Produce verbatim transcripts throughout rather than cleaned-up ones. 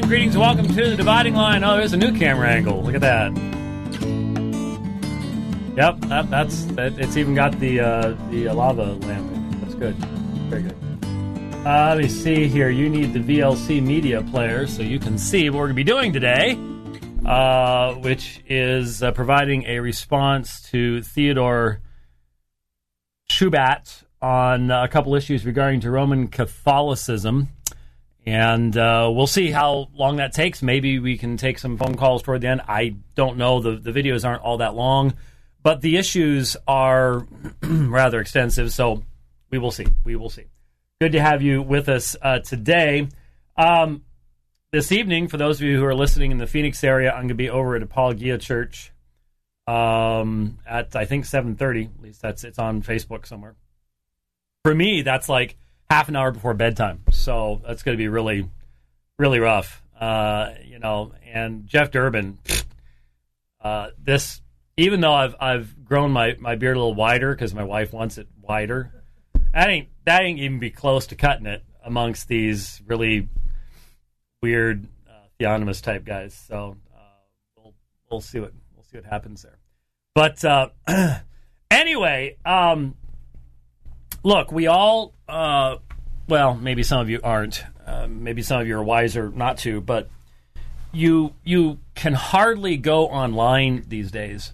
Greetings and welcome to the Dividing Line. Oh, there's a new camera angle. Look at that. Yep, that, that's that, it's even got the uh, the lava lamp. That's good. Very good. Uh, let me see here. You need the V L C media player so you can see what we're going to be doing today, uh, which is uh, providing a response to Theodore Shubat on a couple issues regarding to Roman Catholicism. And uh, we'll see how long that takes. Maybe we can take some phone calls toward the end. I don't know. The, the videos aren't all that long. But the issues are rather extensive, so we will see. We will see. Good to have you with us uh, today. Um, this evening, for those of you who are listening in the Phoenix area, I'm going to be over at Apologia Church um, at, I think, seven thirty. At least that's it's on Facebook somewhere. For me, that's like half an hour before bedtime, so that's going to be really, really rough. Uh, you know, and Jeff Durbin, uh, this, even though I've I've grown my, my beard a little wider because my wife wants it wider, that ain't that ain't even be close to cutting it amongst these really weird uh, theonomist type guys. So uh, we'll we'll see what we'll see what happens there. But uh, anyway. Um, Look, we all, uh, well, maybe some of you aren't. Uh, maybe some of you are wiser not to, but you you can hardly go online these days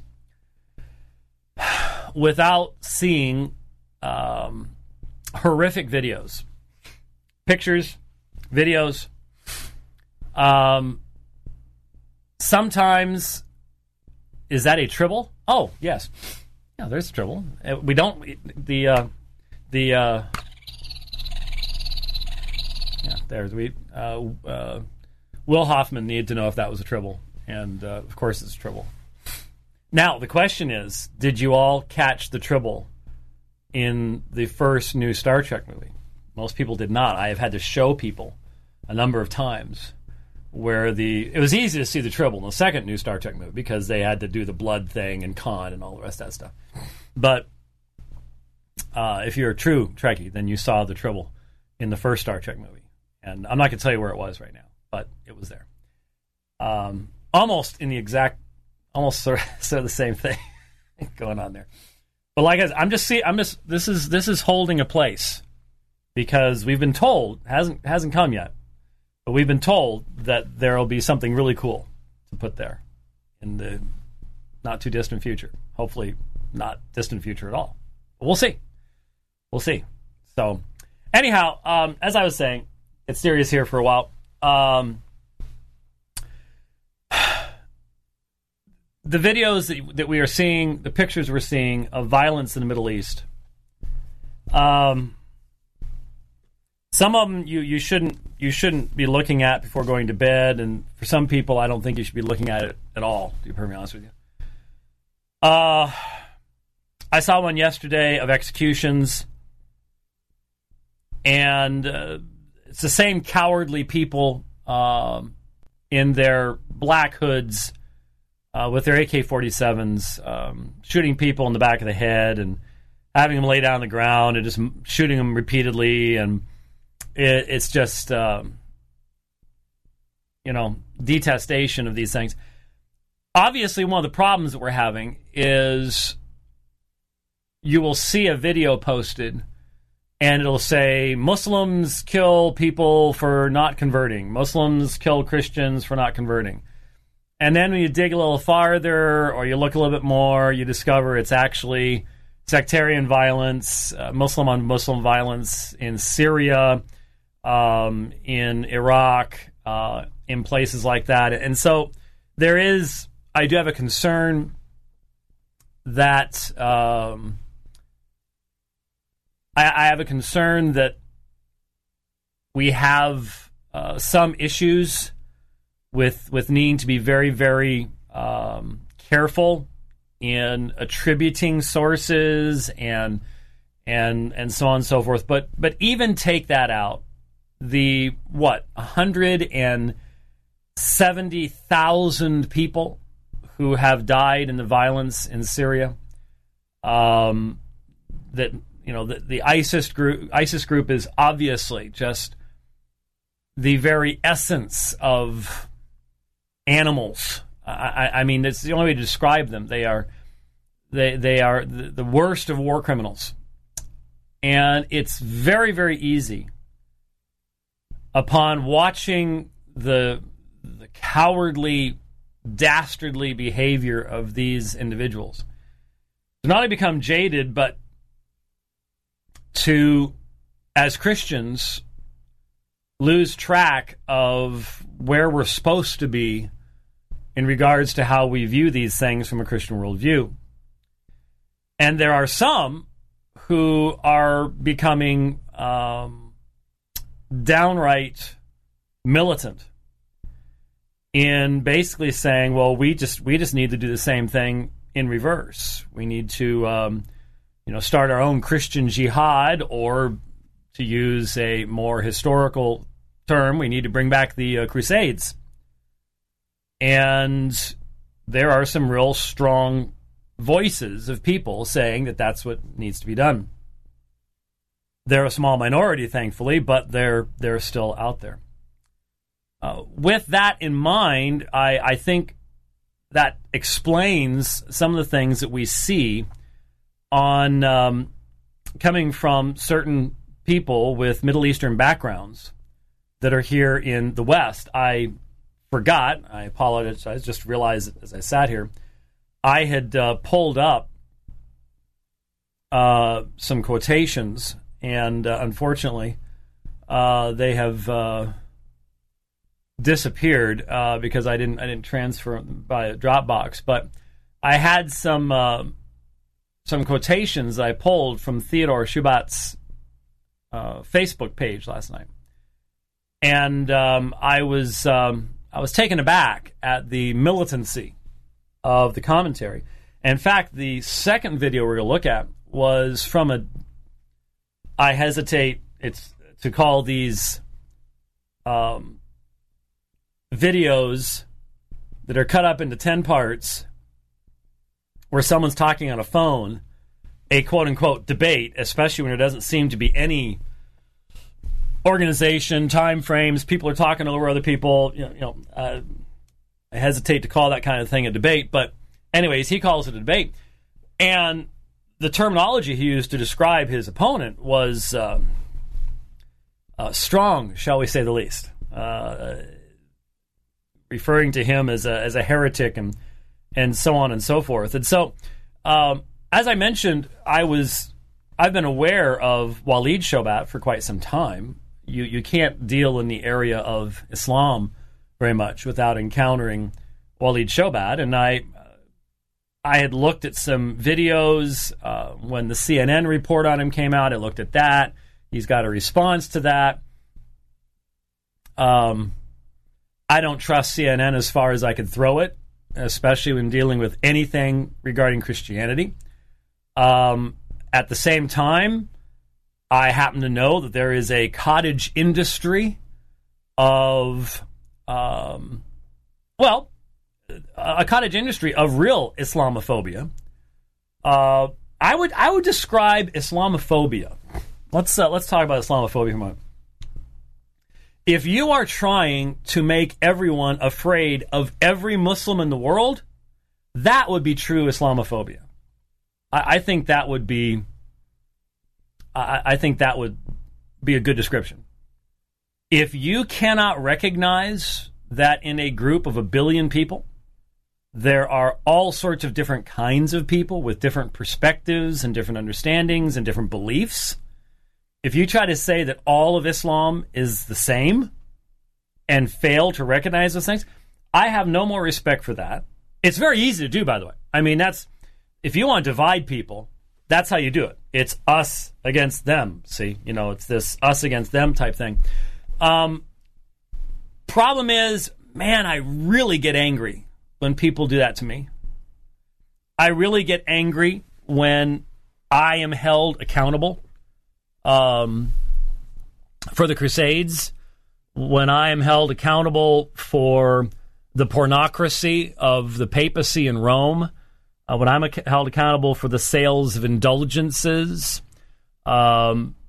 without seeing um, horrific videos, pictures, videos. Um, sometimes, is that a tribble? Oh, yes. Yeah, there's a tribble. Uh, We don't, the... Uh, The uh, yeah, there's we. Uh, uh, Will Hoffman needed to know if that was a tribble, and uh, of course it's a tribble. Now the question is, did you all catch the tribble in the first new Star Trek movie? Most people did not. I have had to show people a number of times where the it was easy to see the tribble in the second new Star Trek movie because they had to do the blood thing and Khan and all the rest of that stuff, but. Uh, if you're a true Trekkie, then you saw the tribble in the first Star Trek movie. And I'm not going to tell you where it was right now, but it was there. Um, almost in the exact, almost sort of, sort of the same thing going on there. But like I said, I'm just see, I'm just this is this is holding a place because we've been told hasn't hasn't come yet, but we've been told that there will be something really cool to put there in the not too distant future. Hopefully, not distant future at all. But we'll see. We'll see. So, anyhow, um, as I was saying, it's serious here for a while. Um, the videos that, that we are seeing, the pictures we're seeing of violence in the Middle East, um, some of them you, you shouldn't you shouldn't be looking at before going to bed, and for some people, I don't think you should be looking at it at all. To be perfectly honest with you. Uh, I saw one yesterday of executions. And uh, it's the same cowardly people um, in their black hoods uh, with their A K forty-sevens, um, shooting people in the back of the head and having them lay down on the ground and just shooting them repeatedly. And it, it's just, um, you know, detestation of these things. Obviously, one of the problems that we're having is you will see a video posted and it'll say, Muslims kill people for not converting. Muslims kill Christians for not converting. And then when you dig a little farther or you look a little bit more, you discover it's actually sectarian violence, uh, Muslim on Muslim violence in Syria, um, in Iraq, uh, in places like that. And so there is, I do have a concern that... Um, I have a concern that we have uh, some issues with with needing to be very, very um, careful in attributing sources and and and so on and so forth. But but even take that out, the what one hundred seventy thousand people who have died in the violence in Syria. Um, that. You know, the, the ISIS group ISIS group is obviously just the very essence of animals. I, I mean, it's the only way to describe them. They are they they are the, the worst of war criminals, and it's very very easy upon watching the the cowardly, dastardly behavior of these individuals to not only become jaded, but to, as Christians, lose track of where we're supposed to be in regards to how we view these things from a Christian worldview. And there are some who are becoming um, downright militant in basically saying, well, we just we just need to do the same thing in reverse. We need to um, you know, start our own Christian jihad, or to use a more historical term, we need to bring back the uh, Crusades. And there are some real strong voices of people saying that that's what needs to be done. They're a small minority, thankfully, but they're they're still out there. Uh, with that in mind, I, I think that explains some of the things that we see on um, coming from certain people with Middle Eastern backgrounds that are here in the West. I forgot, I apologize, I just realized as I sat here, I had uh, pulled up uh, some quotations, and uh, unfortunately, uh, they have uh, disappeared uh, because I didn't I didn't transfer them by a Dropbox. But I had some uh, some quotations I pulled from Theodore Schubat's uh, Facebook page last night, and um, I was um, I was taken aback at the militancy of the commentary. In fact, the second video we're going to look at was from a, I hesitate it's to call these um, videos that are cut up into ten parts where someone's talking on a phone, a quote-unquote debate, especially when there doesn't seem to be any organization, time frames, people are talking over other people, you know, you know uh, I hesitate to call that kind of thing a debate, but anyways, he calls it a debate. And the terminology he used to describe his opponent was uh, uh, strong, shall we say the least, uh, referring to him as a as a heretic and and so on and so forth. And so, um, as I mentioned, I was I've been aware of Walid Shoebat for quite some time. You you can't deal in the area of Islam very much without encountering Walid Shoebat, and I I had looked at some videos uh, when the C N N report on him came out. I looked at that. He's got a response to that. Um, I don't trust C N N as far as I could throw it, especially when dealing with anything regarding Christianity. Um, at the same time, I happen to know that there is a cottage industry of Um, well, a cottage industry of real Islamophobia. Uh, I would I would describe Islamophobia. Let's uh, let's talk about Islamophobia for a moment. If you are trying to make everyone afraid of every Muslim in the world, that would be true Islamophobia. I, I think that would be. I, I think that would be a good description. If you cannot recognize that in a group of a billion people, there are all sorts of different kinds of people with different perspectives and different understandings and different beliefs, if you try to say that all of Islam is the same and fail to recognize those things, I have no more respect for that. It's very easy to do, by the way. I mean, that's if you want to divide people, that's how you do it. It's us against them. See, you know, it's this us against them type thing. Um, problem is, man, I really get angry when people do that to me. I really get angry when I am held accountable um, for the Crusades, when I am held accountable for the pornocracy of the papacy in Rome, uh, when I'm ac- held accountable for the sales of indulgences, um,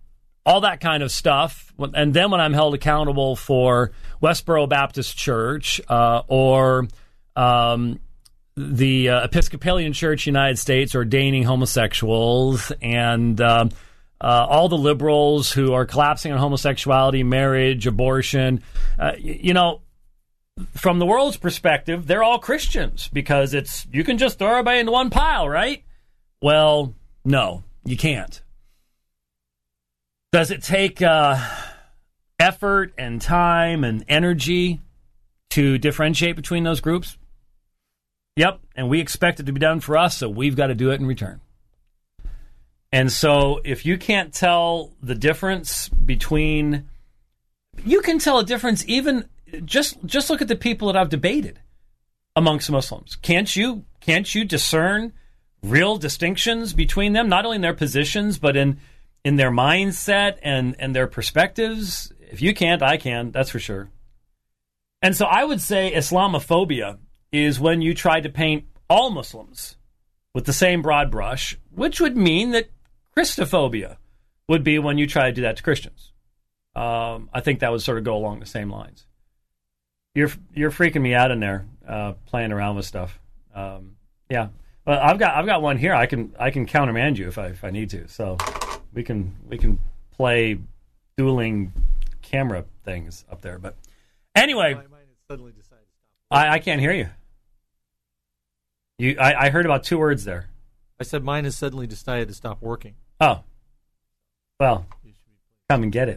all that kind of stuff. And then when I'm held accountable for Westboro Baptist Church uh, or um, the uh, Episcopalian Church United States ordaining homosexuals and um, uh, all the liberals who are collapsing on homosexuality, marriage, abortion, uh, you, you know, from the world's perspective, they're all Christians because it's you can just throw everybody into one pile, right? Well, no, you can't. Does it take uh, effort and time and energy to differentiate between those groups? Yep, and we expect it to be done for us, so we've got to do it in return. And so if you can't tell the difference between... You can tell a difference even... Just just look at the people that I've debated amongst Muslims. Can't you can't you discern real distinctions between them, not only in their positions, but in in their mindset and, and their perspectives? If you can't, I can, that's for sure. And so I would say Islamophobia is when you try to paint all Muslims with the same broad brush, which would mean that Christophobia would be when you try to do that to Christians. Um, I think that would sort of go along the same lines. You're you're freaking me out in there, uh, playing around with stuff. Um, yeah, but I've got I've got one here. I can I can countermand you if I if I need to. So we can we can play dueling camera things up there. But anyway, I, I can't hear you. You I, I heard about two words there. I said mine has suddenly decided to stop working. Oh, well, come and get it.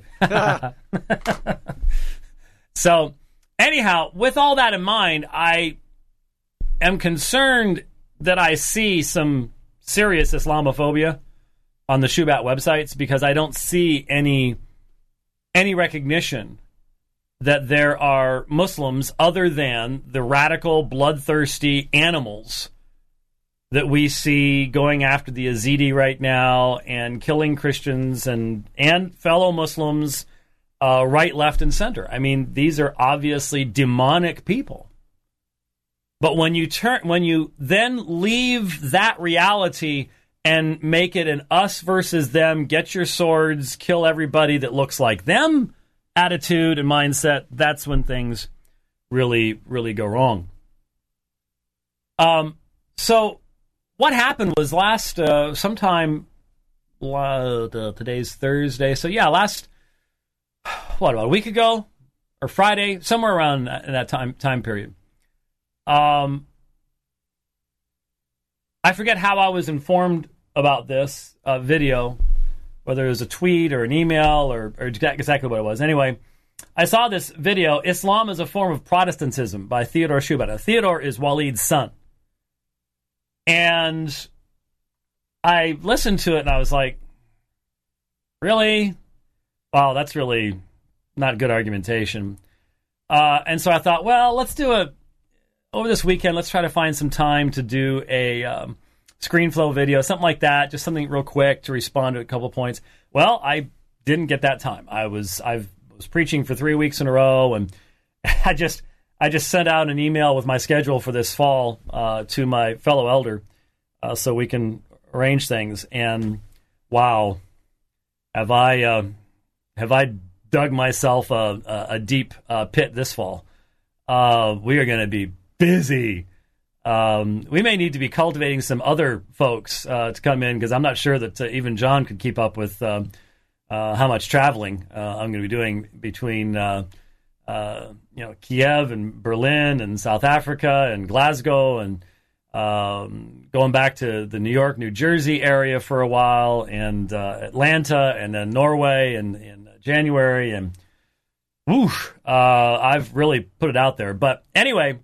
So. Anyhow, with all that in mind, I am concerned that I see some serious Islamophobia on the Shubat websites because I don't see any any recognition that there are Muslims other than the radical, bloodthirsty animals that we see going after the Yazidi right now and killing Christians and, and fellow Muslims Uh, right, left, and center. I mean, these are obviously demonic people. But when you turn, when you then leave that reality and make it an us versus them, get your swords, kill everybody that looks like them attitude and mindset, that's when things really, really go wrong. Um. So what happened was last uh, sometime. Uh, today's Thursday, so yeah, last. What, about a week ago or Friday, somewhere around that, in that time time period. Um, I forget how I was informed about this uh, video, whether it was a tweet or an email or, or exactly what it was. Anyway, I saw this video, Islam is a Form of Protestantism by Theodore Shubat. Theodore is Waleed's son. And I listened to it and I was like, really? Wow, that's really not good argumentation. Uh, and so I thought, well, let's do a, over this weekend, let's try to find some time to do a um, ScreenFlow video, something like that, just something real quick to respond to a couple points. Well, I didn't get that time. I was I was preaching for three weeks in a row, and I just I just sent out an email with my schedule for this fall uh, to my fellow elder uh, so we can arrange things. And wow, have I... Uh, Have I dug myself a, a, a deep uh, pit this fall? Uh, we are going to be busy. Um, we may need to be cultivating some other folks uh, to come in because I'm not sure that uh, even John could keep up with uh, uh, how much traveling uh, I'm going to be doing between uh, uh, you know Kiev and Berlin and South Africa and Glasgow and um, going back to the New York, New Jersey area for a while and uh, Atlanta and then Norway and, and January, and whoosh, uh, I've really put it out there. But anyway,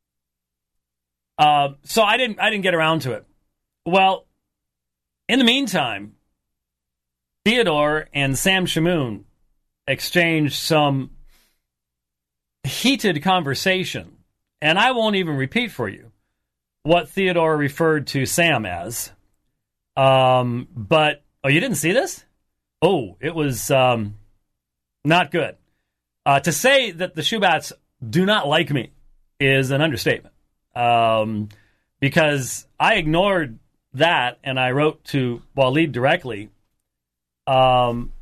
uh, so I didn't I didn't get around to it. Well, in the meantime, Theodore and Sam Shamoun exchanged some heated conversation, and I won't even repeat for you what Theodore referred to Sam as. Um, but, oh, you didn't see this? Oh, it was... Um, Not good. Uh, to say that the Shubats do not like me is an understatement. Um, because I ignored that and I wrote to Waleed directly. Um,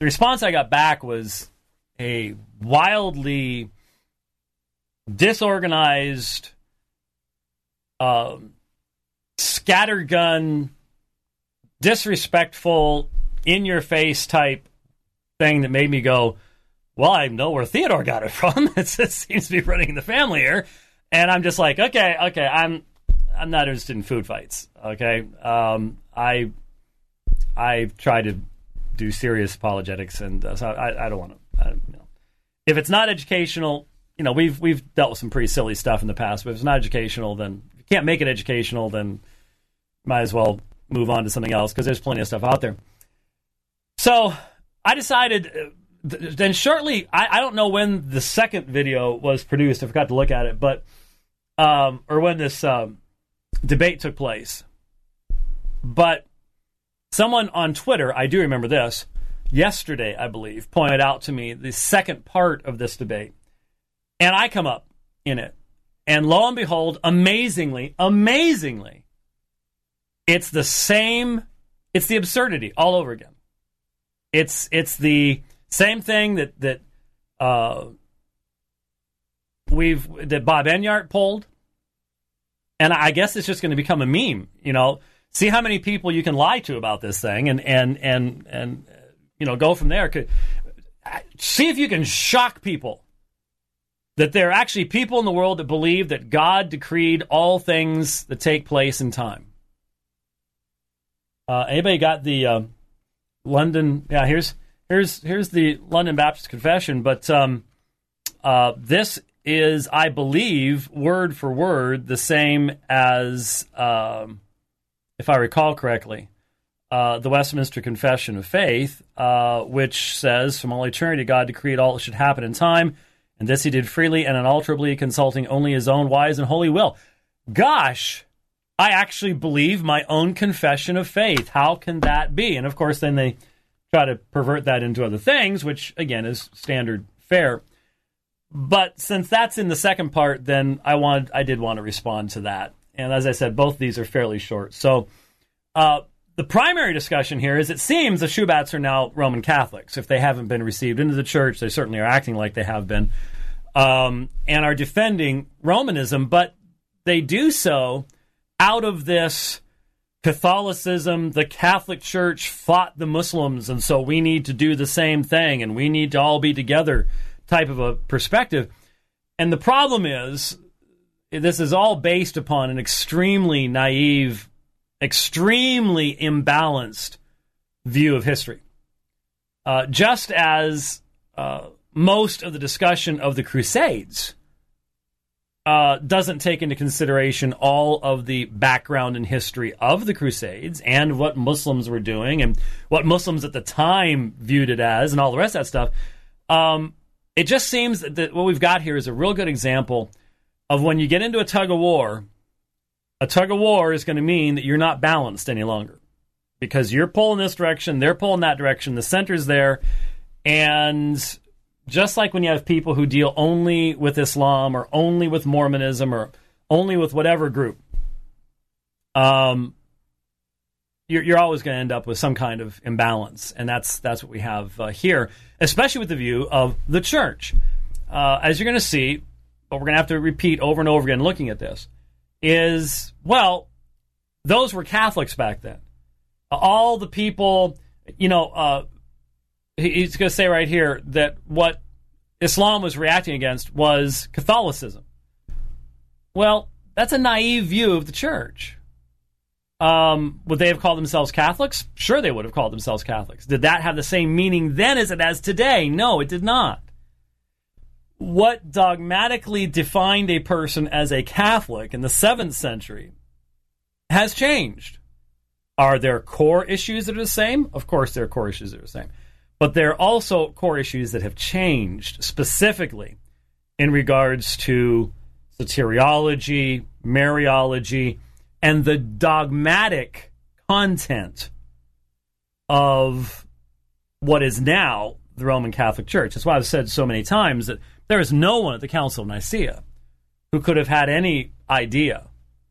the response I got back was a wildly disorganized, uh, scattergun, disrespectful, in-your-face type thing that made me go, well, I know where Theodore got it from. It seems to be running in the family here. And I'm just like, okay, okay, I'm I'm not interested in food fights, okay? Um, I I try to do serious apologetics, and uh, so I, I don't want to, you know. If it's not educational, you know, we've we've dealt with some pretty silly stuff in the past, but if it's not educational, then if you can't make it educational, then might as well move on to something else, because there's plenty of stuff out there. So I decided, uh, th- then shortly, I, I don't know when the second video was produced. I forgot to look at it, but, um, or when this um, debate took place. But someone on Twitter, I do remember this, yesterday, I believe, pointed out to me the second part of this debate. And I come up in it. And lo and behold, amazingly, amazingly, it's the same, it's the absurdity all over again. It's it's the same thing that that uh, we've that Bob Enyart pulled, and I guess it's just going to become a meme. You know, see how many people you can lie to about this thing, and and and and you know, go from there. See if you can shock people that there are actually people in the world that believe that God decreed all things that take place in time. Uh, anybody got the uh, London? Yeah, here's here's here's the London Baptist Confession. But um, uh, this is, I believe, word for word, the same as, um, if I recall correctly, uh, the Westminster Confession of Faith, uh, which says, "From all eternity, God decreed all that should happen in time, and this He did freely and unalterably, consulting only His own wise and holy will." Gosh. I actually believe my own confession of faith. How can that be? And of course, then they try to pervert that into other things, which, again, is standard fare. But since that's in the second part, then I wanted, I did want to respond to that. And as I said, both of these are fairly short. So uh, the primary discussion here is it seems the Shubats are now Roman Catholics. If they haven't been received into the church, they certainly are acting like they have been, um, and are defending Romanism. But they do so out of this Catholicism, the Catholic Church fought the Muslims, and so we need to do the same thing, and we need to all be together type of a perspective. And the problem is, this is all based upon an extremely naive, extremely imbalanced view of history. Uh, just as uh, most of the discussion of the Crusades Uh, doesn't take into consideration all of the background and history of the Crusades and what Muslims were doing and what Muslims at the time viewed it as and all the rest of that stuff. Um, it just seems that, that what we've got here is a real good example of when you get into a tug of war, a tug of war is going to mean that you're not balanced any longer because you're pulling this direction, they're pulling that direction, the center's there, and just like when you have people who deal only with Islam or only with Mormonism or only with whatever group, um, you're, you're always going to end up with some kind of imbalance. And that's that's what we have uh, here, especially with the view of the church. Uh, as you're going to see, but we're going to have to repeat over and over again looking at this, is, well, those were Catholics back then. All the people, you know, uh, he's going to say right here that what Islam was reacting against was Catholicism. Well, that's a naive view of the church. Um, would they have called themselves Catholics? Sure, they would have called themselves Catholics. Did that have the same meaning then as it has today? No, it did not. What dogmatically defined a person as a Catholic in the seventh century has changed. Are there core issues that are the same? Of course there are core issues that are the same. But there are also core issues that have changed, specifically in regards to soteriology, Mariology, and the dogmatic content of what is now the Roman Catholic Church. That's why I've said so many times that there is no one at the Council of Nicaea who could have had any idea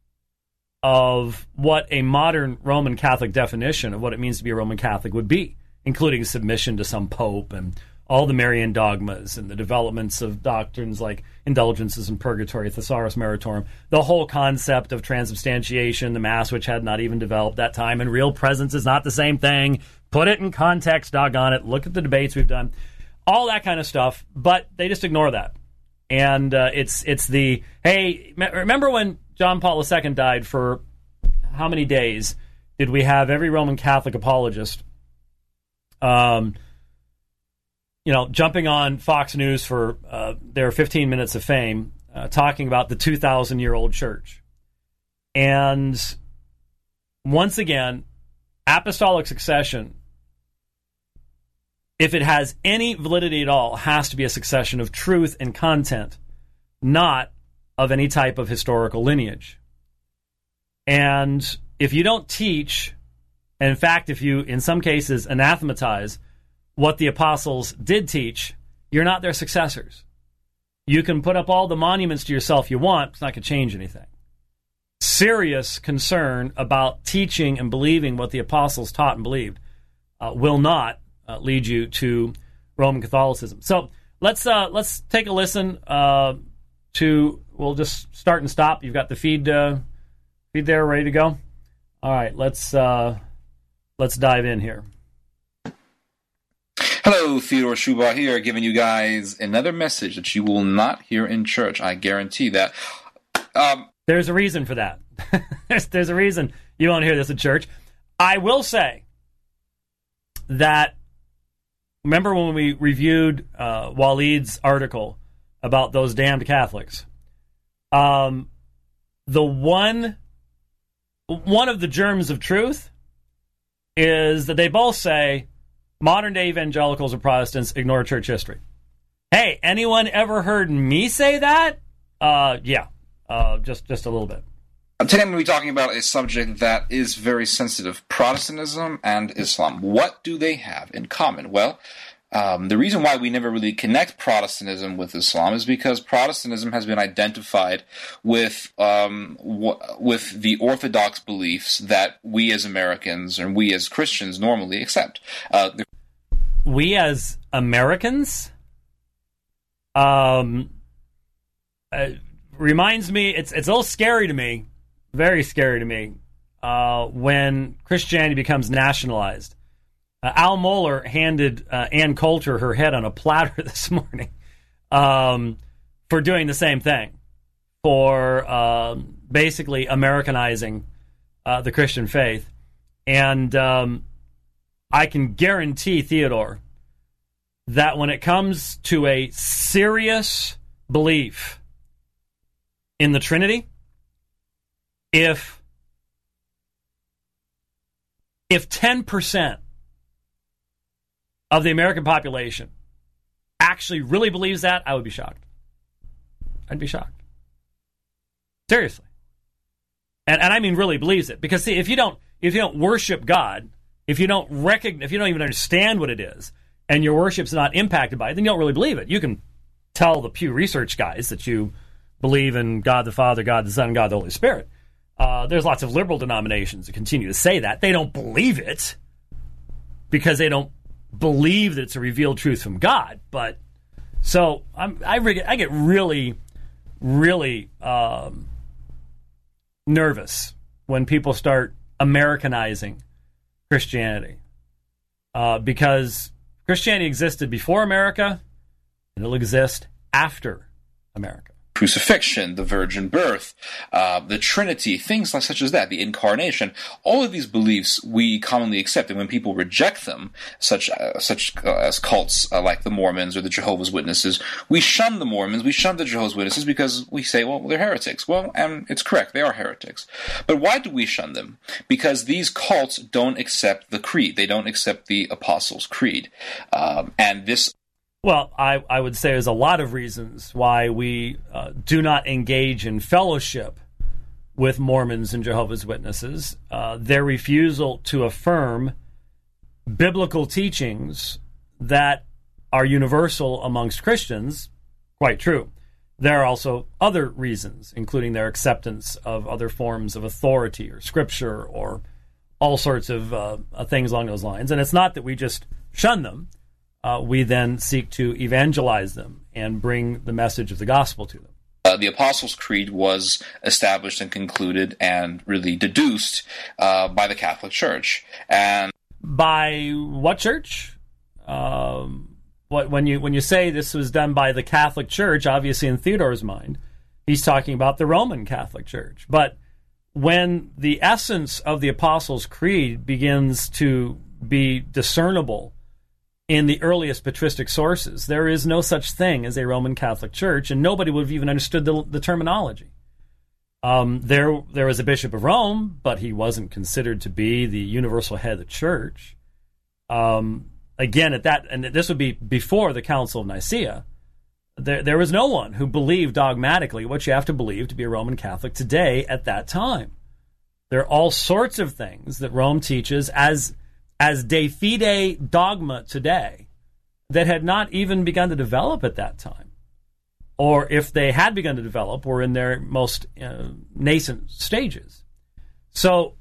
of what a modern Roman Catholic definition of what it means to be a Roman Catholic would be. including submission to some pope and all the Marian dogmas and the developments of doctrines like indulgences and purgatory, thesaurus maritorum, the whole concept of transubstantiation, the Mass, which had not even developed that time, and real presence is not the same thing. Put it in context, doggone it. Look at the debates we've done. All that kind of stuff, but they just ignore that. And uh, it's it's the, hey, remember when John Paul the Second died? For how many days did we have every Roman Catholic apologist um, you know, jumping on Fox News for uh, their fifteen minutes of fame, uh, talking about the two thousand year old church. And once again, apostolic succession, if it has any validity at all, has to be a succession of truth and content, not of any type of historical lineage. And if you don't teach, and in fact, if you, in some cases, anathematize what the apostles did teach, you're not their successors. You can put up all the monuments to yourself you want, it's not going to change anything. Serious concern about teaching and believing what the apostles taught and believed uh, will not uh, lead you to Roman Catholicism. So let's uh, let's take a listen uh, to. We'll just start and stop. You've got the feed uh, feed there ready to go. All right, let's uh, let's dive in here. Hello, Theodore Schuba here, giving you guys another message that you will not hear in church. I guarantee that. Um, there's a reason for that. there's, there's a reason you won't hear this in church. I will say that, remember when we reviewed uh, Waleed's article about those damned Catholics? Um, the one, one of the germs of truth is that they both say modern-day evangelicals or Protestants ignore church history. Hey, anyone ever heard me say that? Uh, yeah, uh, just just a little bit. Today I'm going to be talking about a subject that is very sensitive: Protestantism and Islam. What do they have in common? Well, um, the reason why we never really connect Protestantism with Islam is because Protestantism has been identified with um, w- with the orthodox beliefs that we as Americans and we as Christians normally accept. Uh, the- we as Americans, um, uh, reminds me. It's it's a little scary to me, very scary to me, uh, when Christianity becomes nationalized. Uh, Al Mohler handed uh, Ann Coulter her head on a platter this morning um, for doing the same thing, for uh, basically Americanizing uh, the Christian faith. And um, I can guarantee, Theodore, that when it comes to a serious belief in the Trinity, if if ten percent of the American population actually really believes that, I would be shocked. I'd be shocked. Seriously. And and I mean really believes it. Because see, if you don't if you don't worship God, if you don't recognize, if you don't even understand what it is, and your worship's not impacted by it, then you don't really believe it. You can tell the Pew Research guys that you believe in God the Father, God the Son, God the Holy Spirit. Uh, there's lots of liberal denominations that continue to say that. They don't believe it because they don't believe that it's a revealed truth from God. But so I'm, I, re- I get really, really um, nervous when people start Americanizing Christianity uh, because Christianity existed before America and it'll exist after America. Crucifixion, the virgin birth, uh, the Trinity, things like such as that, the incarnation, all of these beliefs we commonly accept, and when people reject them, such uh, such uh, as cults uh, like the Mormons or the Jehovah's Witnesses, we shun the Mormons, we shun the Jehovah's Witnesses because we say, well, they're heretics. Well, and it's correct, they are heretics. But why do we shun them? Because these cults don't accept the creed. They don't accept the Apostles' Creed. Um, and this Well, I, I would say there's a lot of reasons why we uh, do not engage in fellowship with Mormons and Jehovah's Witnesses. Uh, their refusal to affirm biblical teachings that are universal amongst Christians, quite true. There are also other reasons, including their acceptance of other forms of authority or scripture or all sorts of uh, things along those lines. And it's not that we just shun them. Uh, we then seek to evangelize them and bring the message of the gospel to them. Uh, the Apostles' Creed was established and concluded and really deduced uh, by the Catholic Church. And by what church? Um, what when you when you say this was done by the Catholic Church, obviously in Theodore's mind, he's talking about the Roman Catholic Church. But when the essence of the Apostles' Creed begins to be discernible in the earliest patristic sources, there is no such thing as a Roman Catholic Church, and nobody would have even understood the, the terminology. Um, there, there was a Bishop of Rome, but he wasn't considered to be the universal head of the Church. Um, again, at that, and this would be before the Council of Nicaea, there, there was no one who believed dogmatically what you have to believe to be a Roman Catholic today at that time. There are all sorts of things that Rome teaches as as de fide dogma today that had not even begun to develop at that time. Or if they had begun to develop, were in their most uh, nascent stages. So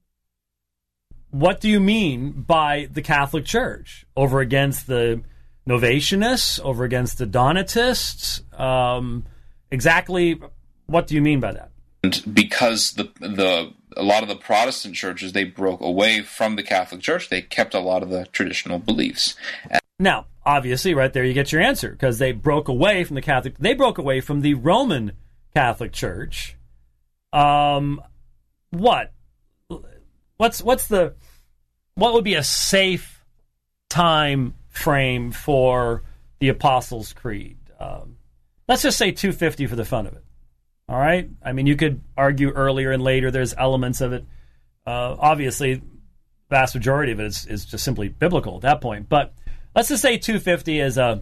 what do you mean by the Catholic Church? Over against the Novatianists? Over against the Donatists? Um, exactly what do you mean by that? And because the the a lot of the Protestant churches, they broke away from the Catholic Church, they kept a lot of the traditional beliefs. And now, obviously, right there you get your answer, because they broke away from the Catholic, they broke away from the Roman Catholic Church. Um, what? What's what's the what would be a safe time frame for the Apostles' Creed? Um, let's just say two fifty for the fun of it. All right? I mean, you could argue earlier and later. There's elements of it. Uh, obviously, vast majority of it is, is just simply biblical at that point. But let's just say two fifty is a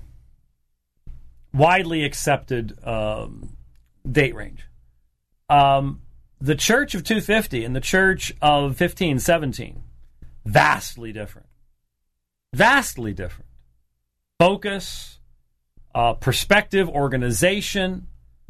widely accepted um, date range. Um, the Church of two fifty and the Church of fifteen seventeen, vastly different. Vastly different. Focus, uh, perspective, organization.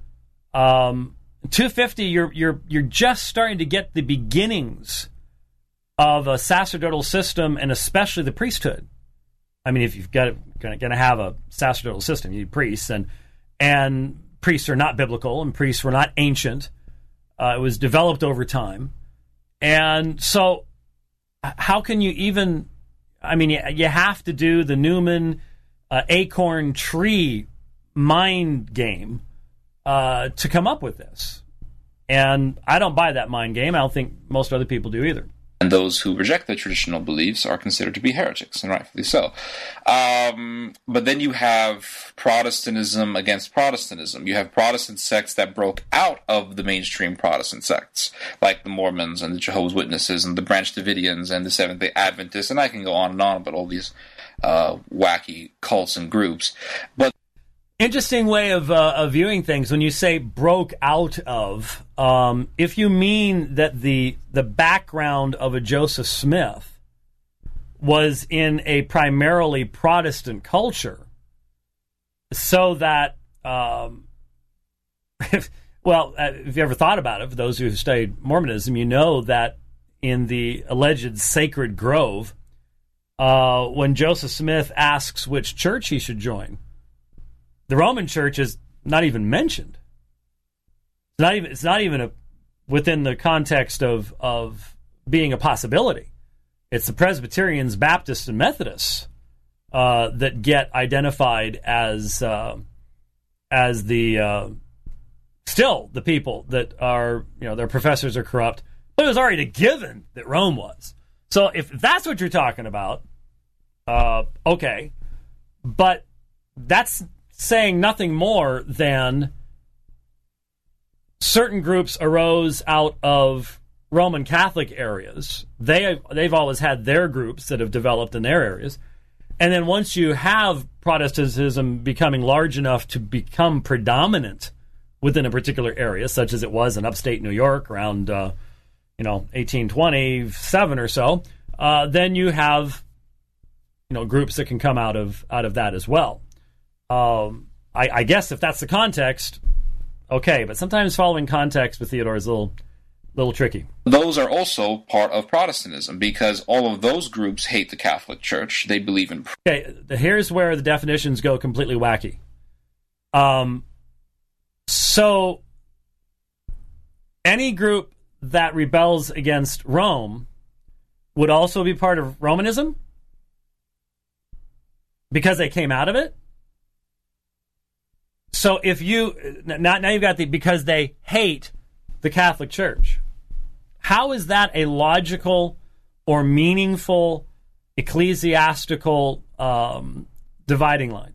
Um, two fifty, you're you're you're just starting to get the beginnings of a sacerdotal system, and especially the priesthood. I mean, if you've got going to have a sacerdotal system, you need priests, and and priests are not biblical, and priests were not ancient. Uh, it was developed over time, and so how can you even? I mean, you, you have to do the Newman uh, acorn tree mind game. Uh, to come up with this. And I don't buy that mind game. I don't think most other people do either. And those who reject the traditional beliefs are considered to be heretics, and rightfully so. Um, but then you have Protestantism against Protestantism. You have Protestant sects that broke out of the mainstream Protestant sects, like the Mormons and the Jehovah's Witnesses and the Branch Davidians and the Seventh-day Adventists, and I can go on and on about all these uh, wacky cults and groups. But interesting way of, uh, of viewing things when you say broke out of. Um, if you mean that the the background of a Joseph Smith was in a primarily Protestant culture, so that, um, if, well, if you ever thought about it, for those who have studied Mormonism, you know that in the alleged Sacred Grove, uh, when Joseph Smith asks which church he should join, the Roman Church is not even mentioned. It's not even. It's not even a, within the context of of being a possibility. It's the Presbyterians, Baptists, and Methodists uh, that get identified as uh, as the uh, still the people that are, you know, their professors are corrupt. But it was already a given that Rome was. So if that's what you're talking about, uh, okay, but that's saying nothing more than certain groups arose out of Roman Catholic areas. They, they've always had their groups that have developed in their areas. And then once you have Protestantism becoming large enough to become predominant within a particular area, such as it was in upstate New York around, uh, you know, eighteen twenty-seven or so, uh, then you have, you know, groups that can come out of out of that as well. Um, I, I guess if that's the context, okay. But sometimes following context with Theodore is a little, little tricky. Those are also part of Protestantism because all of those groups hate the Catholic Church. They believe in... Okay, here's where the definitions go completely wacky. Um, so, any group that rebels against Rome would also be part of Romanism? Because they came out of it? So if you... Now, now you've got the... Because they hate the Catholic Church. How is that a logical or meaningful ecclesiastical um, dividing line?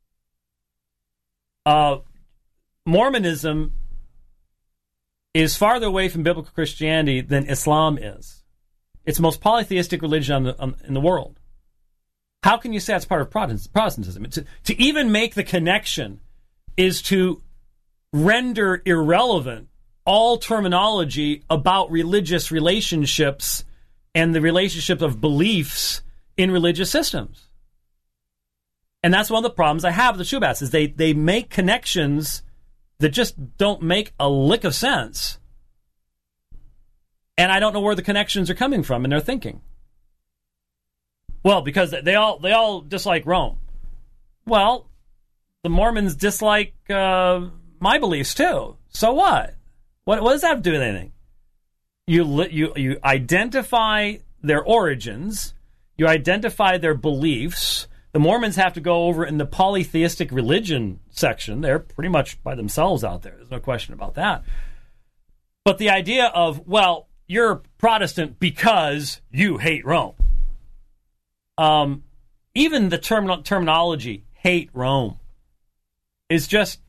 Uh, Mormonism is farther away from biblical Christianity than Islam is. It's the most polytheistic religion on the, on, in the world. How can you say that's part of Protestantism? To, to even make the connection is to render irrelevant all terminology about religious relationships and the relationship of beliefs in religious systems. And that's one of the problems I have with the Shubats, is they, they make connections that just don't make a lick of sense. And I don't know where the connections are coming from in their thinking. Well, because they all they all dislike Rome. Well, the Mormons dislike uh, my beliefs too. So what? What, what does that have to do with anything? You, you, you identify their origins. You identify their beliefs. The Mormons have to go over in the polytheistic religion section. They're pretty much by themselves out there. There's no question about that. But the idea of, well, you're Protestant because you hate Rome. Um, even the term- terminology, hate Rome, is just...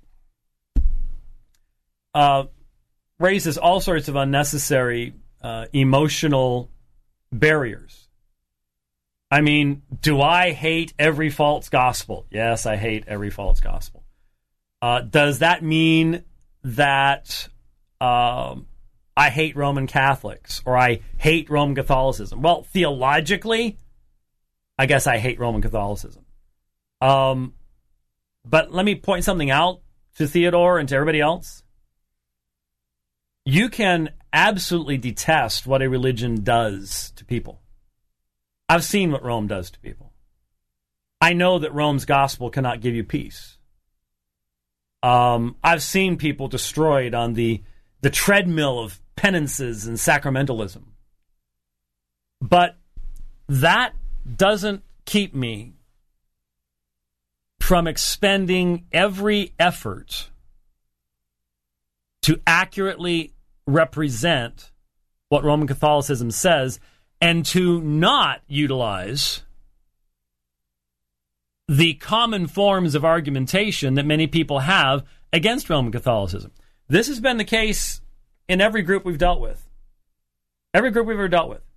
Uh, raises all sorts of unnecessary uh, emotional barriers. I mean, do I hate every false gospel? Yes, I hate every false gospel. Uh, does that mean that um, I hate Roman Catholics or I hate Roman Catholicism? Well, theologically, I guess I hate Roman Catholicism. Um, but let me point something out to Theodore and to everybody else. You can absolutely detest what a religion does to people. I've seen what Rome does to people. I know that Rome's gospel cannot give you peace. Um, I've seen people destroyed on the, the treadmill of penances and sacramentalism. But that doesn't keep me from expending every effort to accurately represent what Roman Catholicism says and to not utilize the common forms of argumentation that many people have against Roman Catholicism. This has been the case in every group we've dealt with. Every group we've ever dealt with.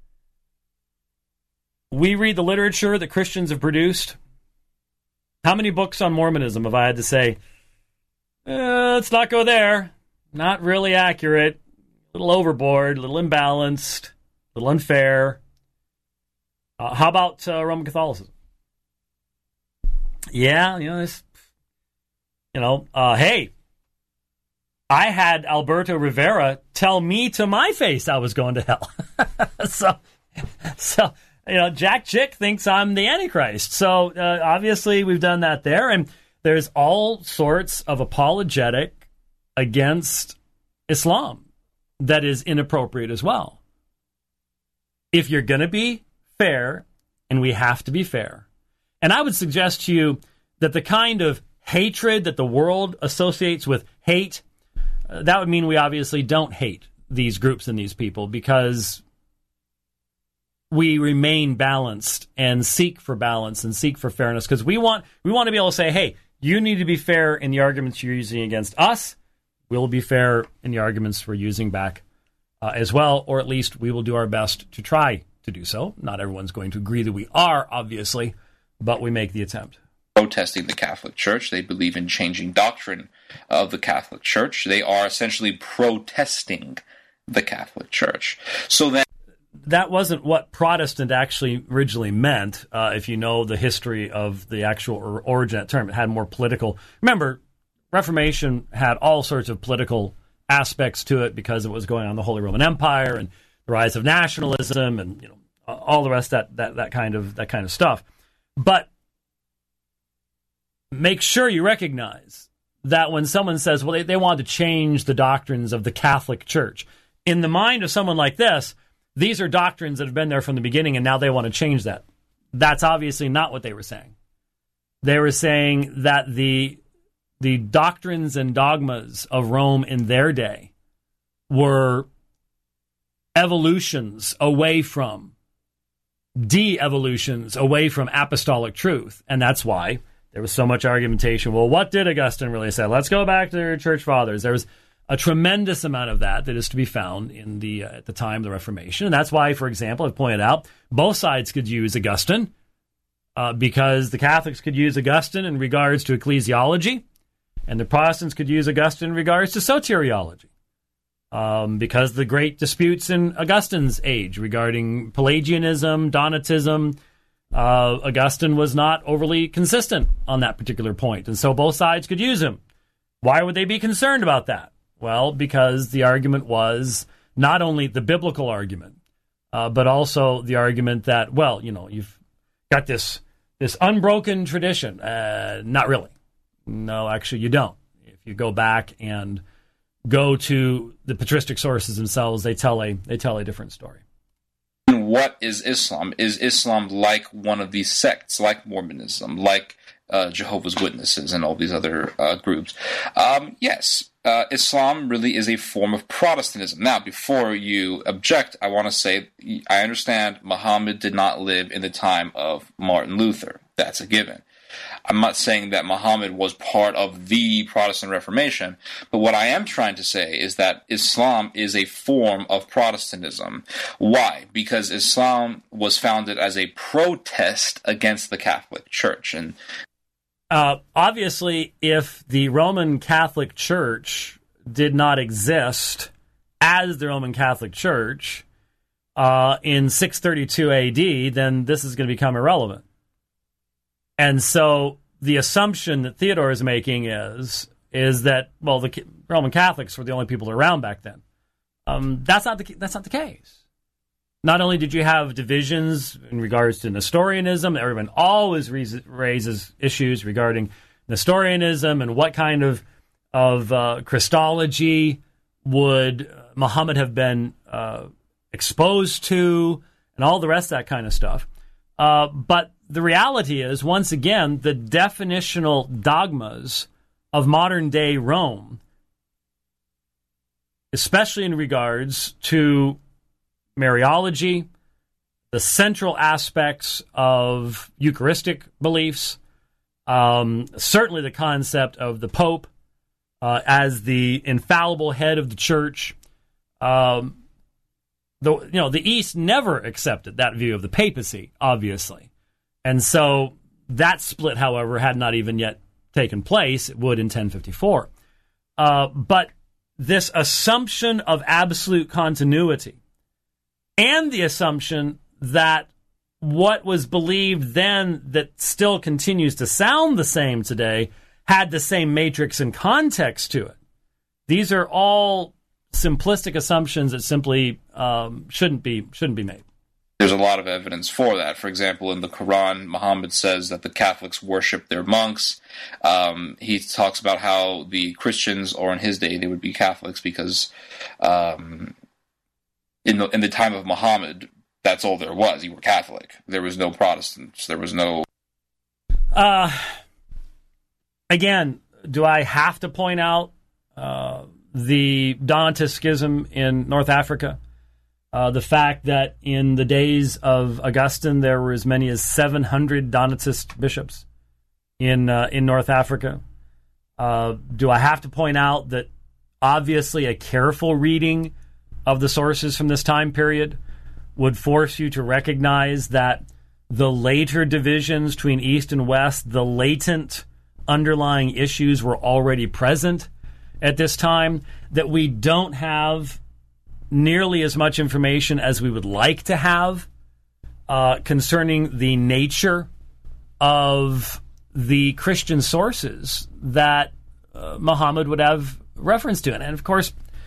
We read the literature that Christians have produced. How many books on Mormonism have I had to say, eh, let's not go there? Not really accurate, a little overboard, a little imbalanced, a little unfair. Uh, how about uh, Roman Catholicism? Yeah, you know, this, you know, uh, hey, I had Alberto Rivera tell me to my face I was going to hell. so, so, you know, Jack Chick thinks I'm the Antichrist. So, uh, obviously, we've done that there. And there's all sorts of apologetic against Islam that is inappropriate as well. If you're going to be fair, and we have to be fair, and I would suggest to you that the kind of hatred that the world associates with hate, uh, that would mean we obviously don't hate these groups and these people, because we remain balanced and seek for balance and seek for fairness, because we want we want to be able to say, hey, you need to be fair in the arguments you're using against us. We'll be fair in the arguments we're using back uh, as well, or at least we will do our best to try to do so. Not everyone's going to agree that we are, obviously, but we make the attempt. Protesting the Catholic Church. They believe in changing doctrine of the Catholic Church. They are essentially protesting the Catholic Church. So that that wasn't what Protestant actually originally meant. Uh, if you know the history of the actual or origin of that term, it had more political. Remember, Reformation had all sorts of political aspects to it because of what was going on in the Holy Roman Empire and the rise of nationalism and, you know, all the rest of that that that kind of that kind of stuff. But make sure you recognize that when someone says, well, they, they want to change the doctrines of the Catholic Church, in the mind of someone like this, these are doctrines that have been there from the beginning, and now they want to change that. That's obviously not what they were saying. They were saying that the the doctrines and dogmas of Rome in their day were evolutions away from, de-evolutions away from apostolic truth. And that's why there was so much argumentation. Well, what did Augustine really say? Let's go back to the church fathers. There was a tremendous amount of that that is to be found in the uh, at the time of the Reformation. And that's why, for example, I've pointed out, both sides could use Augustine uh, because the Catholics could use Augustine in regards to ecclesiology, and the Protestants could use Augustine in regards to soteriology. Um, because the great disputes in Augustine's age regarding Pelagianism, Donatism, uh, Augustine was not overly consistent on that particular point. And so both sides could use him. Why would they be concerned about that? Well, because the argument was not only the biblical argument, uh, but also the argument that, well, you know, you've got this this unbroken tradition. Uh, not really. No, actually, you don't. If you go back and go to the patristic sources themselves, they tell a they tell a different story. What is Islam? Is Islam like one of these sects, like Mormonism, like uh, Jehovah's Witnesses, and all these other uh, groups? Um, yes, uh, Islam really is a form of Protestantism. Now, before you object, I want to say I understand Muhammad did not live in the time of Martin Luther. That's a given. I'm not saying that Muhammad was part of the Protestant Reformation, but what I am trying to say is that Islam is a form of Protestantism. Why? Because Islam was founded as a protest against the Catholic Church. And uh, obviously, if the Roman Catholic Church did not exist as the Roman Catholic Church uh, in six thirty-two A D, then this is going to become irrelevant. And so the assumption that Theodore is making is is that, well, the Roman Catholics were the only people around back then. Um, that's not the that's not the case. Not only did you have divisions in regards to Nestorianism, everyone always raises issues regarding Nestorianism and what kind of of uh, Christology would Muhammad have been uh, exposed to, and all the rest of that kind of stuff. Uh, but the reality is, once again, the definitional dogmas of modern-day Rome, especially in regards to Mariology, the central aspects of Eucharistic beliefs, um, certainly the concept of the Pope uh, as the infallible head of the Church. Um, the you know the East never accepted that view of the papacy, obviously. And so that split, however, had not even yet taken place. It would in ten fifty-four. Uh, but this assumption of absolute continuity and the assumption that what was believed then that still continues to sound the same today had the same matrix and context to it. These are all simplistic assumptions that simply um, shouldn't be shouldn't be made. There's a lot of evidence for that. For example, in the Quran, Muhammad says that the Catholics worship their monks. Um, he talks about how the Christians, or in his day, they would be Catholics because um, in the in the time of Muhammad, that's all there was. You were Catholic. There was no Protestants. There was no... Uh, again, do I have to point out uh, the Donatist schism in North Africa? Uh, the fact that in the days of Augustine, there were as many as seven hundred Donatist bishops in uh, in North Africa. Uh, do I have to point out that obviously a careful reading of the sources from this time period would force you to recognize that the later divisions between East and West, the latent underlying issues were already present at this time, that we don't have nearly as much information as we would like to have uh, concerning the nature of the Christian sources that uh, Muhammad would have reference to. And of course,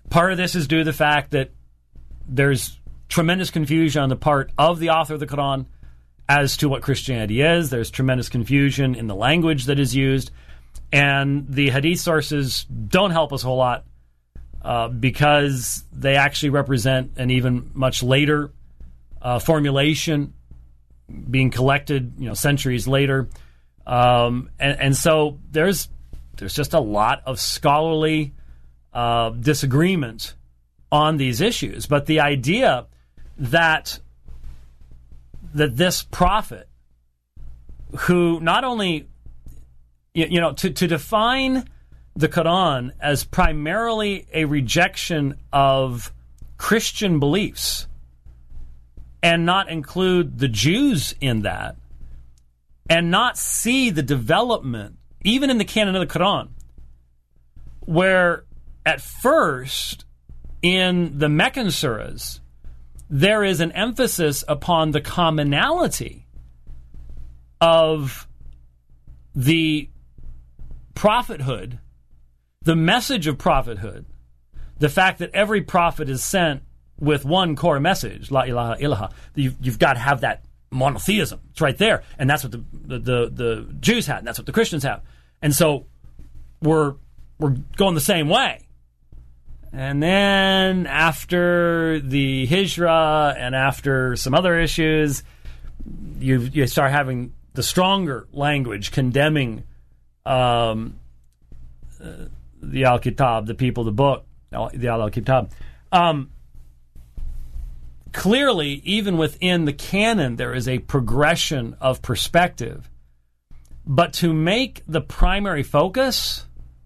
Part of this is due to the fact that there's tremendous confusion on the part of the author of the Quran as to what Christianity is. There's tremendous confusion in the language that is used. And the hadith sources don't help us a whole lot uh, because they actually represent an even much later uh, formulation being collected, you know, centuries later. Um, and, and so there's there's just a lot of scholarly uh, disagreement on these issues. But the idea that that this prophet, who not only, you, you know, to, to define the Quran as primarily a rejection of Christian beliefs and not include the Jews in that, and not see the development, even in the canon of the Quran, where at first in the Meccan surahs, there is an emphasis upon the commonality of the prophethood, the message of prophethood, the fact that every prophet is sent with one core message, La ilaha illallah. You've, you've got to have that monotheism. It's right there. And that's what the, the, the, the Jews had, and that's what the Christians have. And so we're we're going the same way. And then after the Hijra and after some other issues, you you start having the stronger language condemning um, uh, the Al-Kitab, the people, the book, the Al-Kitab. Um, clearly, even within the canon, there is a progression of perspective. But to make the primary focus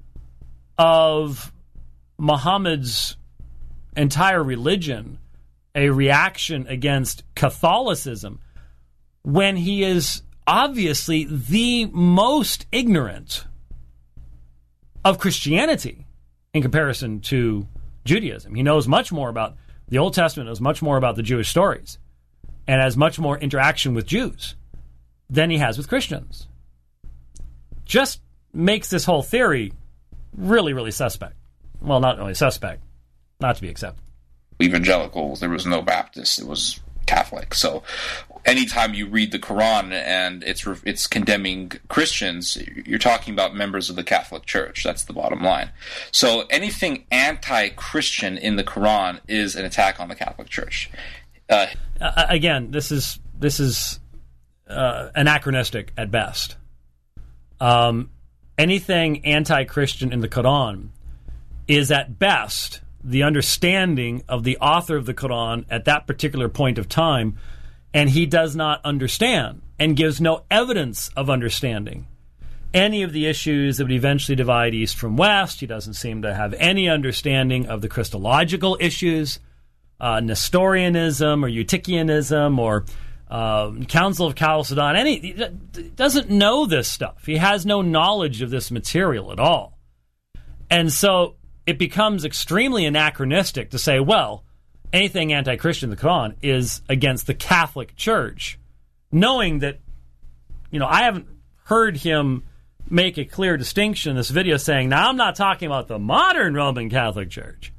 of Muhammad's entire religion a reaction against Catholicism, when he is obviously the most ignorant of Christianity in comparison to Judaism. He knows much more about the Old Testament, knows much more about the Jewish stories, and has much more interaction with Jews than he has with Christians. Just makes this whole theory really, really suspect. Well, not really suspect, not to be accepted. Evangelicals, there was no Baptist, it was Catholic. So anytime you read the Quran and it's it's condemning Christians, you're talking about members of the Catholic Church. That's the bottom line. So anything anti-Christian in the Quran is an attack on the Catholic Church. Uh, uh, again, this is this is uh, anachronistic at best. Um, anything anti-Christian in the Quran is at best the understanding of the author of the Quran at that particular point of time, and he does not understand and gives no evidence of understanding any of the issues that would eventually divide East from West. He doesn't seem to have any understanding of the Christological issues, uh, Nestorianism or Eutychianism or uh, Council of Chalcedon. Any, he doesn't know this stuff. He has no knowledge of this material at all. And so it becomes extremely anachronistic to say, well, anything anti-Christian in the Quran is against the Catholic Church, knowing that, you know, I haven't heard him make a clear distinction in this video saying, now I'm not talking about the modern Roman Catholic Church.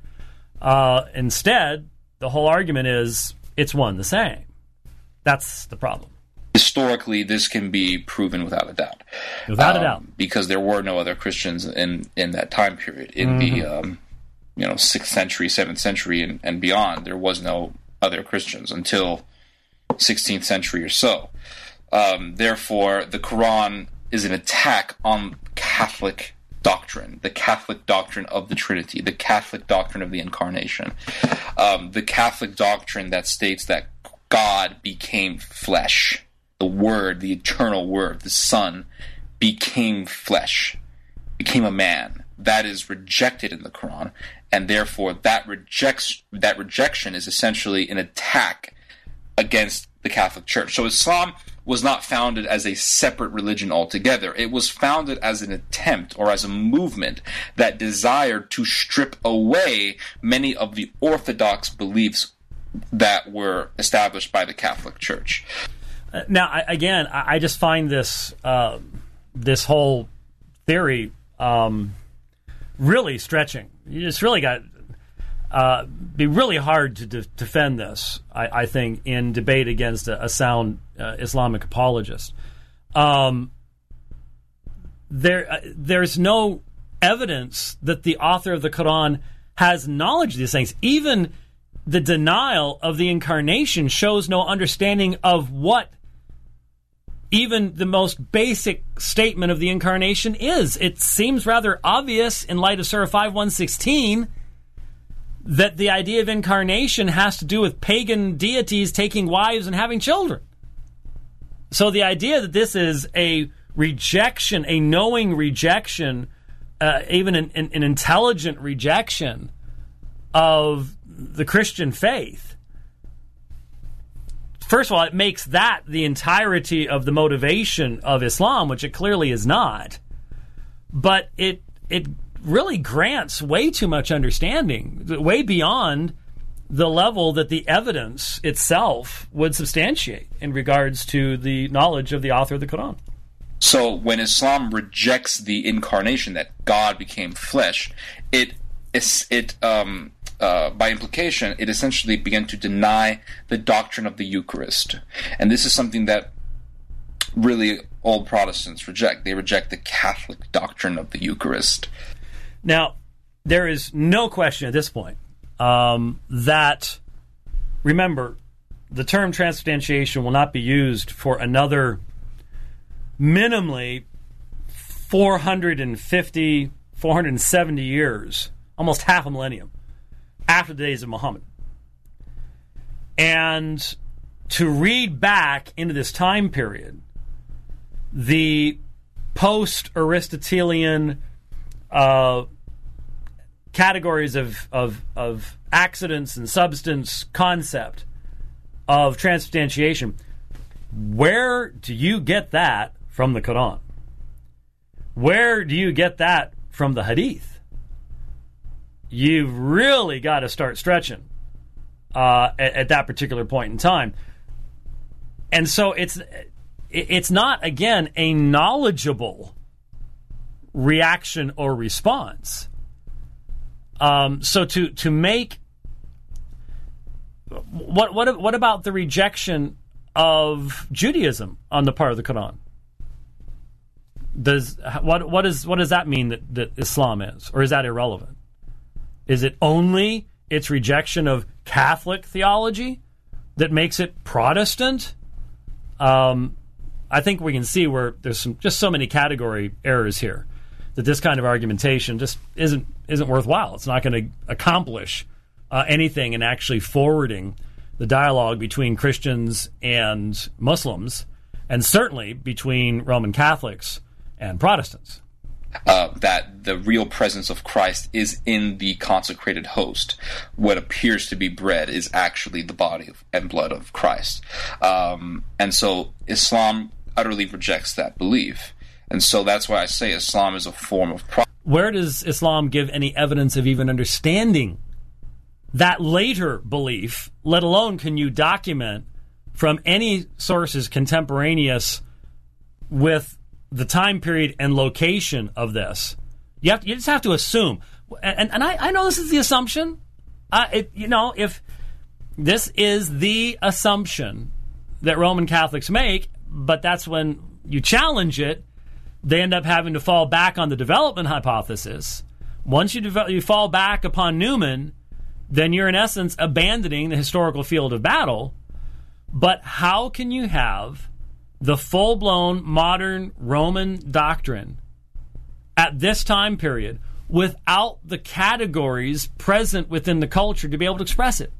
Uh, instead, the whole argument is it's one the same. That's the problem. Historically, this can be proven without a doubt. Without um, a doubt. Because there were no other Christians in, in that time period. In mm-hmm. the um, you know sixth century, seventh century, and, and beyond, there was no other Christians until sixteenth century or so. Um, therefore, the Quran is an attack on Catholic doctrine, the Catholic doctrine of the Trinity, the Catholic doctrine of the Incarnation, um, the Catholic doctrine that states that God became flesh. The Word, the eternal Word, the Son, became flesh, became a man. That is rejected in the Quran, and therefore that rejects that rejection is essentially an attack against the Catholic Church. So Islam was not founded as a separate religion altogether. It was founded as an attempt or as a movement that desired to strip away many of the orthodox beliefs that were established by the Catholic Church. Now, I, again, I, I just find this uh, this whole theory um, really stretching. You just really got. uh, be really hard to de- defend this, I, I think, in debate against a, a sound uh, Islamic apologist. Um, there, uh, there's no evidence that the author of the Quran has knowledge of these things. Even the denial of the incarnation shows no understanding of what even the most basic statement of the incarnation is. It seems rather obvious in light of Surah five one sixteen that the idea of incarnation has to do with pagan deities taking wives and having children. So the idea that this is a rejection, a knowing rejection, uh, even an, an, an intelligent rejection of the Christian faith, first of all, it makes that the entirety of the motivation of Islam, which it clearly is not. But it it really grants way too much understanding, way beyond the level that the evidence itself would substantiate in regards to the knowledge of the author of the Quran. So when Islam rejects the incarnation, that God became flesh, it it um, uh, by implication, it essentially began to deny the doctrine of the Eucharist. And this is something that really all Protestants reject. They reject the Catholic doctrine of the Eucharist. Now, there is no question at this point um, that, remember, the term transubstantiation will not be used for another minimally four hundred fifty, four hundred seventy years, almost half a millennium, after the days of Muhammad. And to read back into this time period, the post-Aristotelian uh, categories of, of, of accidents and substance concept of transubstantiation, where do you get that from the Quran? Where do you get that from the Hadith? You've really got to start stretching uh, at, at that particular point in time. And so it's it's not, again, a knowledgeable reaction or response. Um, so to to make what what what about the rejection of Judaism on the part of the Quran? Does what what is what does that mean that, that Islam is, or is that irrelevant? Is it only its rejection of Catholic theology that makes it Protestant? Um, I think we can see where there's some, just so many category errors here that this kind of argumentation just isn't isn't worthwhile. It's not going to accomplish uh, anything in actually forwarding the dialogue between Christians and Muslims, and certainly between Roman Catholics and Protestants. Uh, that the real presence of Christ is in the consecrated host. What appears to be bread is actually the body of, and blood of Christ. Um, and so Islam utterly rejects that belief. And so that's why I say Islam is a form of prophecy. Where does Islam give any evidence of even understanding that later belief, let alone can you document from any sources contemporaneous with the time period and location of this? You have to, you just have to assume, and and I, I know this is the assumption. Uh, it, you know, if this is the assumption that Roman Catholics make, but that's when you challenge it, they end up having to fall back on the development hypothesis. Once you develop, you fall back upon Newman, then you're in essence abandoning the historical field of battle. But how can you have the full-blown modern Roman doctrine at this time period without the categories present within the culture to be able to express it?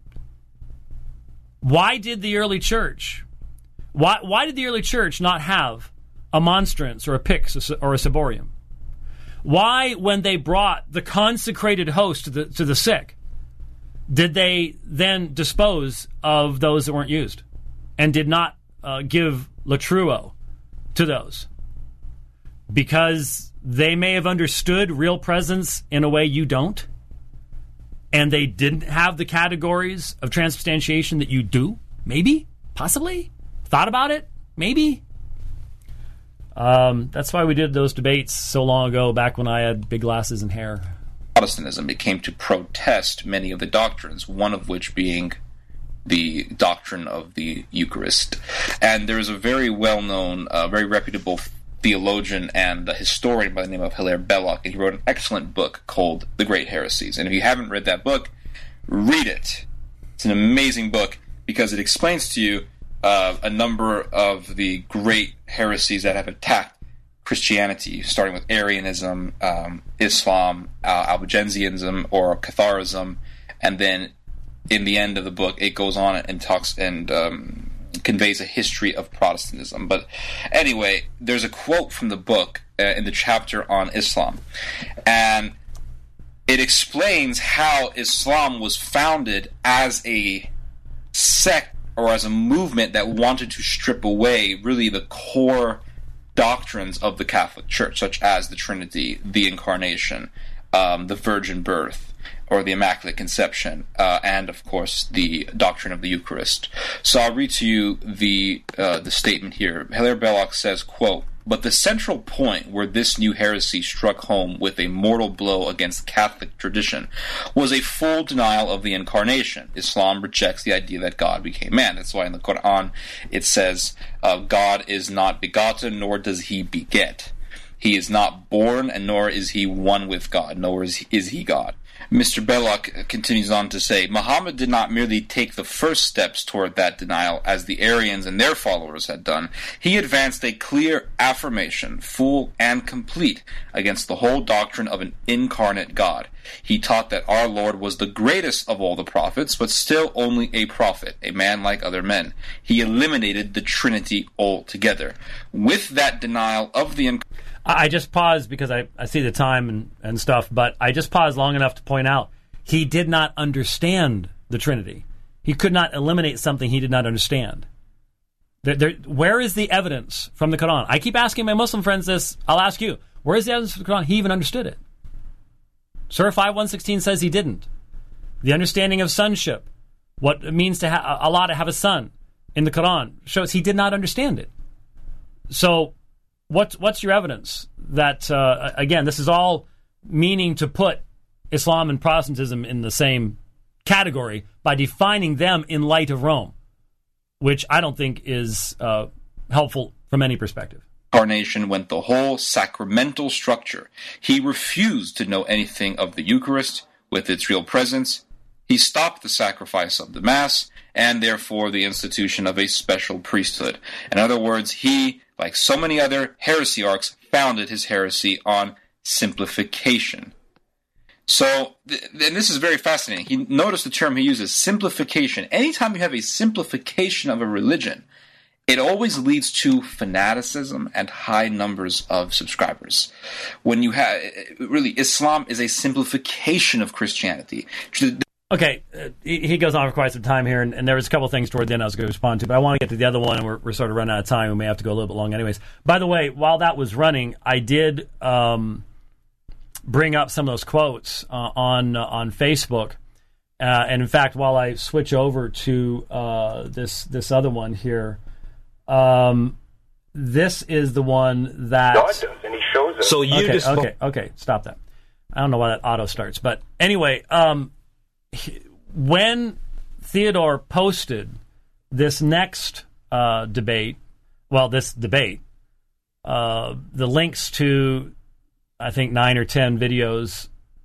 Why did the early church, why, why did the early church not have a monstrance or a pyx or a ciborium? Why, when they brought the consecrated host to the, to the sick, did they then dispose of those that weren't used and did not uh, give latruo to those? Because they may have understood real presence in a way you don't, and they didn't have the categories of transubstantiation that you do? Maybe? Possibly? Thought about it? Maybe? Um, that's why we did those debates so long ago, back when I had big glasses and hair. Protestantism. It came to protest many of the doctrines, one of which being the doctrine of the Eucharist. And there is a very well-known, uh, very reputable theologian and a historian by the name of Hilaire Belloc, and he wrote an excellent book called The Great Heresies. And if you haven't read that book, read it. It's an amazing book because it explains to you uh, a number of the great heresies that have attacked Christianity, starting with Arianism, um, Islam, uh, Albigensianism, or Catharism, and then in the end of the book, it goes on and talks and um, conveys a history of Protestantism. But anyway, there's a quote from the book uh, in the chapter on Islam, and it explains how Islam was founded as a sect or as a movement that wanted to strip away really the core doctrines of the Catholic Church, such as the Trinity, the Incarnation, um, the Virgin Birth, or the Immaculate Conception, uh, and of course the doctrine of the Eucharist. So I'll read to you the uh, the statement here. Hilaire Belloc says, quote, "But the central point where this new heresy struck home with a mortal blow against Catholic tradition was a full denial of the Incarnation. Islam rejects the idea that God became man." That's why in the Quran it says, uh, God is not begotten, nor does he beget. He is not born, and nor is he one with God, nor is he, is he God. Mister Belloc continues on to say, Muhammad did not merely take the first steps toward that denial, as the Arians and their followers had done. He advanced a clear affirmation, full and complete, against the whole doctrine of an incarnate God. He taught that our Lord was the greatest of all the prophets, but still only a prophet, a man like other men. He eliminated the Trinity altogether. With that denial of the incarnate, I just paused because I, I see the time and, and stuff, but I just paused long enough to point out he did not understand the Trinity. He could not eliminate something he did not understand. There, there, where is the evidence from the Quran? I keep asking my Muslim friends this. I'll ask you, where is the evidence from the Quran? He even understood it. Surah five one sixteen says he didn't. The understanding of sonship, what it means to ha- Allah to have a son in the Quran, shows he did not understand it. So What's what's your evidence that, uh, again, this is all meaning to put Islam and Protestantism in the same category by defining them in light of Rome, which I don't think is uh, helpful from any perspective. Incarnation went the whole sacramental structure. He refused to know anything of the Eucharist with its real presence. He stopped the sacrifice of the Mass and therefore the institution of a special priesthood. In other words, he, like so many other heresiarchs, founded his heresy on simplification. So, th- and this is very fascinating. He notice the term he uses, simplification. Anytime you have a simplification of a religion, it always leads to fanaticism and high numbers of subscribers. When you have, really, Islam is a simplification of Christianity. Okay, uh, he, he goes on for quite some time here, and, and there was a couple of things toward the end I was going to respond to, but I want to get to the other one, and we're, we're sort of running out of time. We may have to go a little bit long anyways. By the way, while that was running, I did um, bring up some of those quotes uh, on uh, on Facebook. Uh, and in fact, while I switch over to uh, this this other one here, um, this is the one that... God does, and he shows us. So you okay, just... Okay, okay, stop that. I don't know why that auto starts, but anyway... Um, when Theodore posted this next uh, debate, well, this debate, uh, the links to, I think, nine or ten videos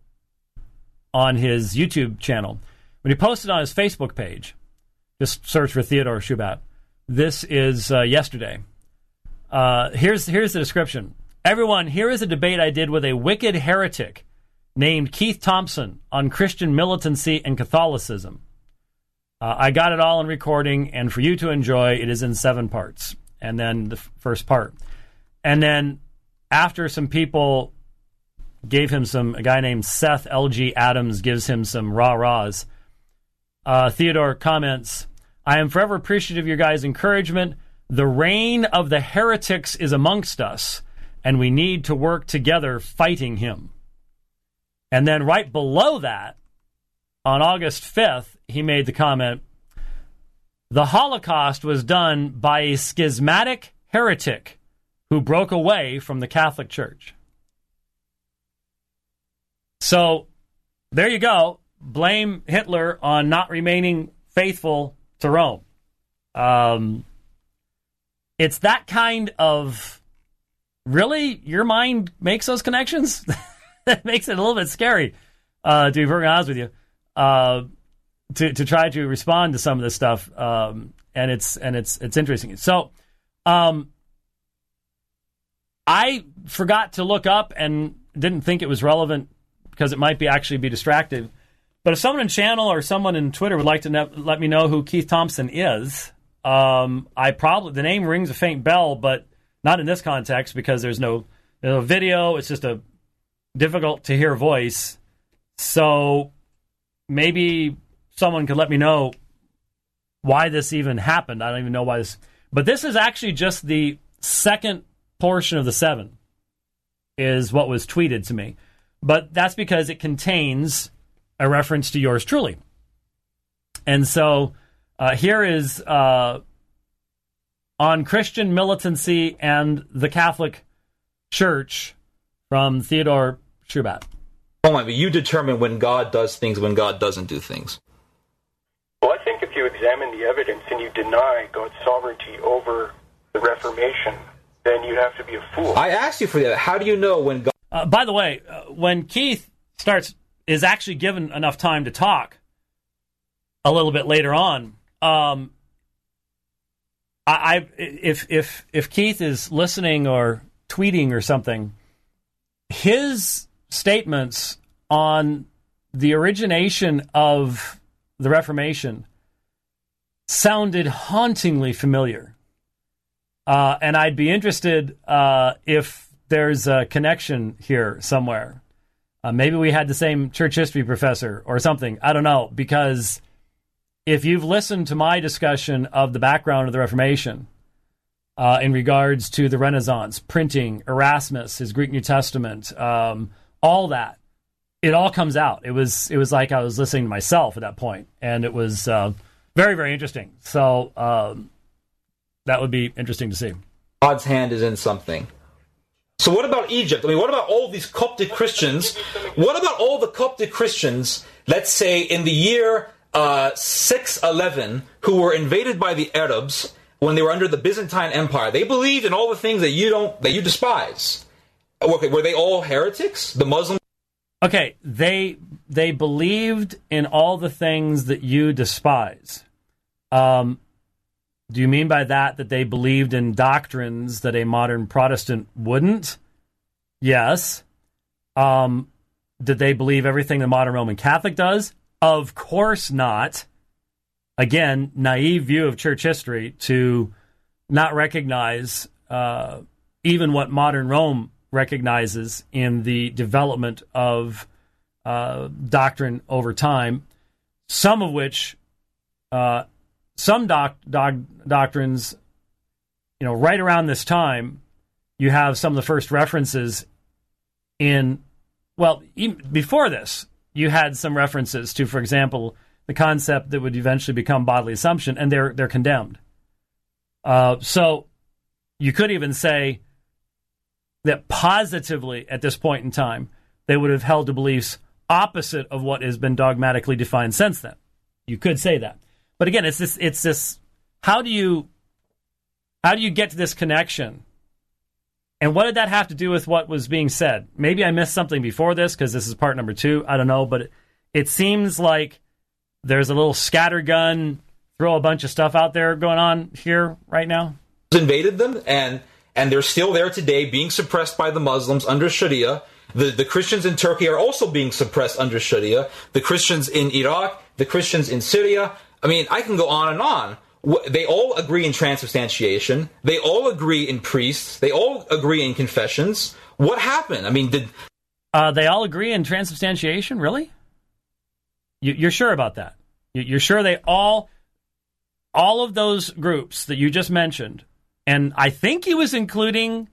on his YouTube channel, when he posted on his Facebook page, just search for Theodore Shubat. This is uh, yesterday. Uh, here's here's the description. Everyone, here is a debate I did with a wicked heretic named Keith Thompson on Christian militancy and Catholicism. Uh, I got it all in recording, and for you to enjoy, it is in seven parts. And then the f- first part. And then after some people gave him some, a guy named Seth L G Adams gives him some rah-rahs, uh, Theodore comments, I am forever appreciative of your guys' encouragement. The reign of the heretics is amongst us, and we need to work together fighting him. And then right below that, on August fifth, he made the comment, the Holocaust was done by a schismatic heretic who broke away from the Catholic Church. So there you go. Blame Hitler on not remaining faithful to Rome. Um, it's that kind of, really, your mind makes those connections? That makes it a little bit scary, uh, to be very honest with you, uh, to to try to respond to some of this stuff. Um, and it's and it's it's interesting. So, um, I forgot to look up and didn't think it was relevant because it might be actually be distracted. But if someone in channel or someone in Twitter would like to ne- let me know who Keith Thompson is, um, I probably the name rings a faint bell, but not in this context because there's no, there's no video. It's just a difficult to hear voice. So maybe someone could let me know why this even happened. I don't even know why this. But this is actually just the second portion of the seven is what was tweeted to me. But that's because it contains a reference to yours truly. And so uh, here is uh, on Christian militancy and the Catholic Church from Theodore Shubat. Hold on, but you determine when God does things, when God doesn't do things. Well, I think if you examine the evidence and you deny God's sovereignty over the Reformation, then you have to be a fool. I asked you for that. How do you know when God... Uh, by the way, uh, when Keith starts is actually given enough time to talk a little bit later on, um, I, I if if if Keith is listening or tweeting or something, his statements on the origination of the Reformation sounded hauntingly familiar. Uh, and I'd be interested uh, if there's a connection here somewhere. Uh, maybe we had the same church history professor or something. I don't know. Because if you've listened to my discussion of the background of the Reformation uh, in regards to the Renaissance, printing, Erasmus, his Greek New Testament, um, all that, it all comes out. It was it was like I was listening to myself at that point, and it was uh, very, very interesting. So um, that would be interesting to see. God's hand is in something. So what about Egypt? I mean, what about all these Coptic Christians? What about all the Coptic Christians, let's say in the year uh, six eleven, who were invaded by the Arabs when they were under the Byzantine Empire? They believed in all the things that you don't, that you despise. Okay, were they all heretics? The Muslims? Okay, they they believed in all the things that you despise. Um, do you mean by that that they believed in doctrines that a modern Protestant wouldn't? Yes. Um, did they believe everything the modern Roman Catholic does? Of course not. Again, naive view of church history to not recognize uh, even what modern Rome recognizes in the development of uh, doctrine over time, some of which, uh, some doc, doc, doctrines, you know, right around this time, you have some of the first references in, well, even before this, you had some references to, for example, the concept that would eventually become bodily assumption, and they're they're condemned. Uh, so you could even say that positively at this point in time, they would have held to beliefs opposite of what has been dogmatically defined since then. You could say that. But again, it's this, it's this, how do you, how do you get to this connection? And what did that have to do with what was being said? Maybe I missed something before this because this is part number two. I don't know, but it, it seems like there's a little scattergun, throw a bunch of stuff out there going on here right now. Invaded them, and and they're still there today, being suppressed by the Muslims under Sharia. The the Christians in Turkey are also being suppressed under Sharia. The Christians in Iraq, the Christians in Syria. I mean, I can go on and on. They all agree in transubstantiation. They all agree in priests. They all agree in confessions. What happened? I mean, did... Uh, they all agree in transubstantiation? Really? You, you're sure about that? You're sure they all... All of those groups that you just mentioned, and I think he was including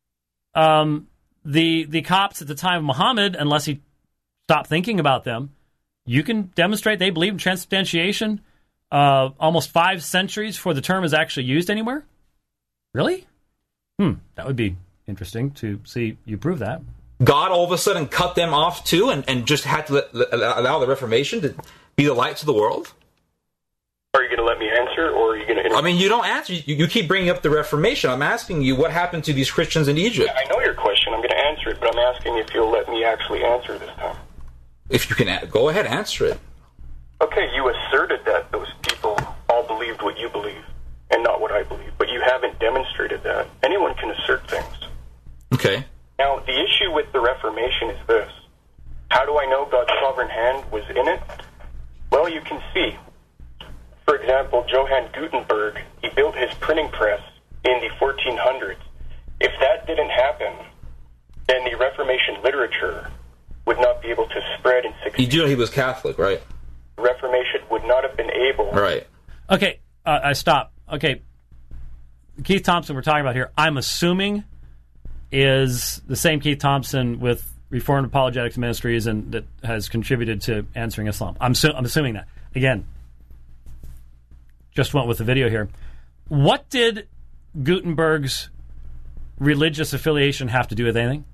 um, the the Copts at the time of Muhammad, unless he stopped thinking about them, you can demonstrate they believe in transubstantiation uh, almost five centuries before the term is actually used anywhere? Really? Hmm, that would be interesting to see you prove that. God all of a sudden cut them off too and, and just had to let, let, allow the Reformation to be the light to the world? Are you going to let me answer, or are you going to... I mean, you don't answer. You, you keep bringing up the Reformation. I'm asking you, what happened to these Christians in Egypt? I know your question. I'm going to answer it, but I'm asking if you'll let me actually answer this time. If you can, go ahead, answer it. Okay, you asserted that those people all believed what you believe and not what I believe, but you haven't demonstrated that. Anyone can assert things. Okay. Now, the issue with the Reformation is this. How do I know God's sovereign hand was in it? Well, you can see. For example, Johann Gutenberg, he built his printing press in the fourteen hundreds. If that didn't happen, then the Reformation literature would not be able to spread and succeed. You do know he was Catholic, right? The Reformation would not have been able... Right. Okay, uh, I stop. Okay, Keith Thompson we're talking about here, I'm assuming is the same Keith Thompson with Reformed Apologetics Ministries and that has contributed to Answering Islam. I'm, su- I'm assuming that. Again, just went with the video here. What did Gutenberg's religious affiliation have to do with anything?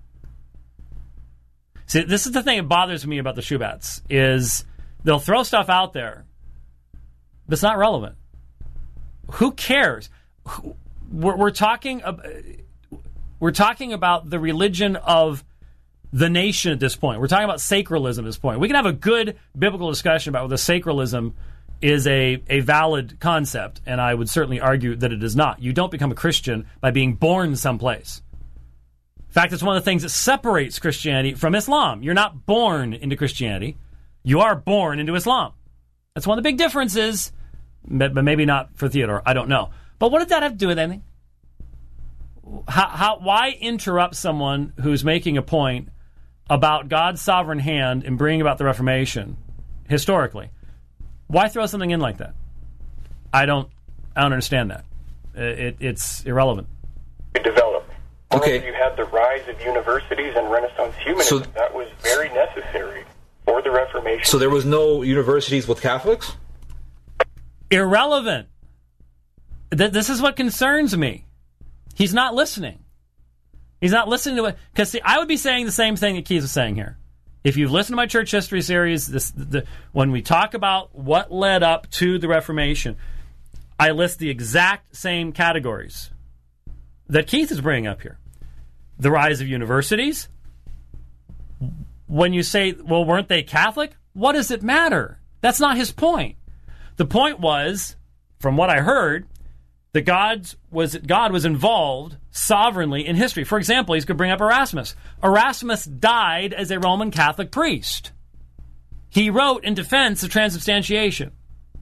See, this is the thing that bothers me about the Shubats, is they'll throw stuff out there that's not relevant. Who cares? We're, we're talking about, we're talking about the religion of the nation at this point. We're talking about sacralism at this point. We can have a good biblical discussion about whether sacralism is a, a valid concept, and I would certainly argue that it is not. You don't become a Christian by being born someplace. In fact, it's one of the things that separates Christianity from Islam. You're not born into Christianity. You are born into Islam. That's one of the big differences, but maybe not for Theodore. I don't know. But what did that have to do with anything? How, how, why interrupt someone who's making a point about God's sovereign hand in bringing about the Reformation historically? Why throw something in like that? I don't I don't understand that. It, it's irrelevant. To develop. Okay. You had the rise of universities and Renaissance humanism. So, that was very necessary for the Reformation. So there was no universities with Catholics? Irrelevant. Th- this is what concerns me. He's not listening. He's not listening to it. Because, see, I would be saying the same thing that Keith is saying here. If you've listened to my church history series, this, the, when we talk about what led up to the Reformation, I list the exact same categories that Keith is bringing up here. The rise of universities. When you say, well, weren't they Catholic? What does it matter? That's not his point. The point was, from what I heard, that God's was, God was involved sovereignly in history. For example, he's going to bring up Erasmus. Erasmus died as a Roman Catholic priest. He wrote in defense of transubstantiation.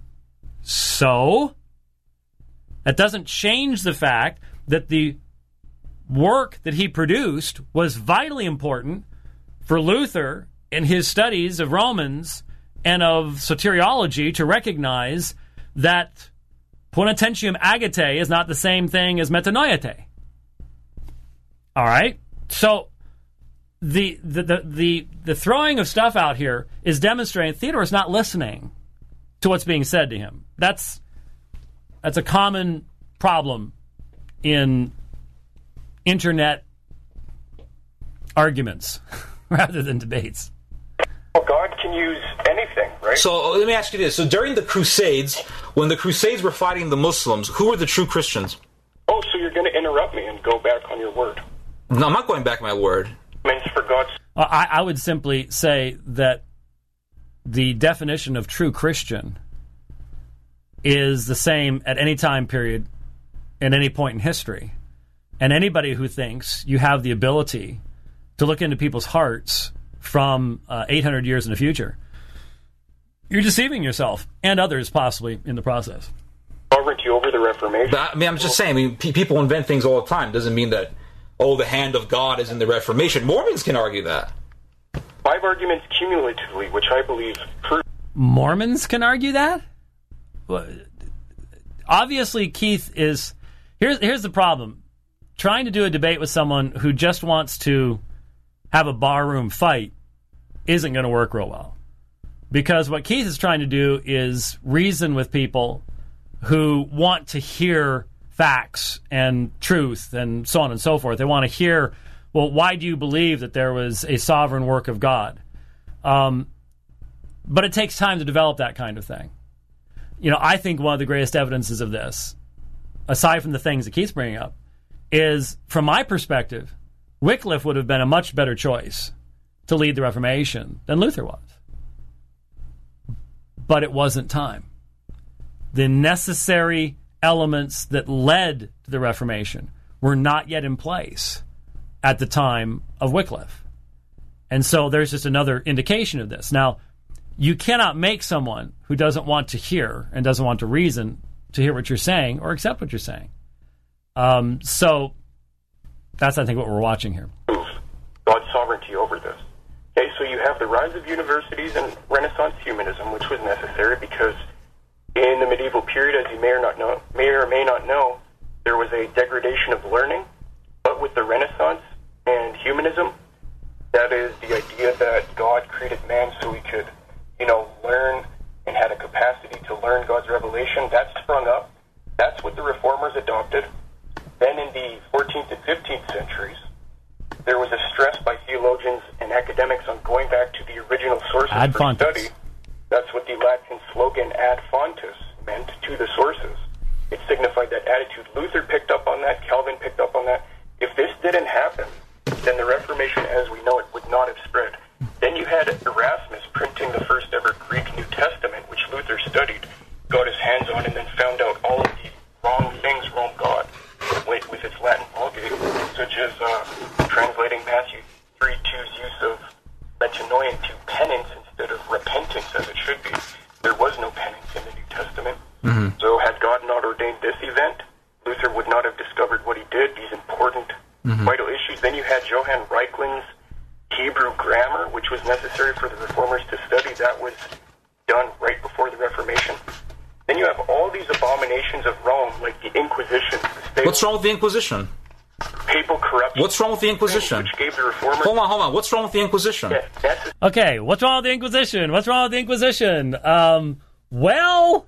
So, that doesn't change the fact that the work that he produced was vitally important for Luther in his studies of Romans and of soteriology to recognize that Ponententium agate is not the same thing as metanoiete. All right? So the the, the the the throwing of stuff out here is demonstrating Theodore is not listening to what's being said to him. That's that's a common problem in internet arguments rather than debates. Well, God can use anything, right? So let me ask you this. So during the Crusades, when the Crusades were fighting the Muslims, who were the true Christians? Oh, so you're going to interrupt me and go back on your word. No, I'm not going back on my word. I mean, for God's... Well, I, I would simply say that the definition of true Christian is the same at any time period, at any point in history. And anybody who thinks you have the ability to look into people's hearts from uh, eight hundred years in the future, you're deceiving yourself and others possibly in the process. Sovereignty over the Reformation. But, I mean, I'm just saying, I mean, pe- people invent things all the time. Doesn't mean that, oh, the hand of God is in the Reformation. Mormons can argue that. Five arguments cumulatively, which I believe prove... Mormons can argue that? Well, obviously, Keith is... Here's, here's the problem. Trying to do a debate with someone who just wants to have a barroom fight isn't going to work real well. Because what Keith is trying to do is reason with people who want to hear facts and truth and so on and so forth. They want to hear well, why do you believe that there was a sovereign work of God? Um, but it takes time to develop that kind of thing. You know, I think one of the greatest evidences of this, aside from the things that Keith's bringing up, is, from my perspective, Wycliffe would have been a much better choice to lead the Reformation than Luther was. But it wasn't time. The necessary elements that led to the Reformation were not yet in place at the time of Wycliffe. And so there's just another indication of this. Now, you cannot make someone who doesn't want to hear and doesn't want to reason to hear what you're saying or accept what you're saying. Um, so that's, I think, what we're watching here. God's sovereignty over this. Okay, so you have the rise of universities and Renaissance humanism, which was necessary because in the medieval period, as you may or not know, may or may not know, there was a degradation of learning. But with the Renaissance and humanism, that is the idea that God created man so he could, you know, learn and had a capacity to learn God's revelation. That sprung up. That's what the Reformers adopted. Then in the fourteenth and fifteenth centuries, there was a stress by theologians and academics on going back to the original sources ad for fontes. study. That's what the Latin slogan ad fontes meant, to the sources. It signified that attitude. Luther picked up on that. Calvin picked up on that. If this didn't happen, then the Reformation as we know it would not have spread. Then you had Erasmus printing the first ever Greek New Testament, which Luther studied, got his hands on, and then found out all of the wrong things Rome got with, with its Latin Vulgate, such as uh, translating Matthew three two's use of metanoia to penance instead of repentance as it should be. There was no penance in the New Testament. Mm-hmm. So had God not ordained this event, Luther would not have discovered what he did, these important, mm-hmm. vital issues. Then you had Johann Reichling's Hebrew grammar, which was necessary for the Reformers to study. That was done right before the Reformation. Then you have all these abominations of Rome, like the Inquisition. The What's wrong with the Inquisition? Papal corruption. What's wrong with the Inquisition? Which gave the Reformers... Hold on, hold on. What's wrong with the Inquisition? Yeah, that's Okay, what's wrong with the Inquisition? What's wrong with the Inquisition? Um, well,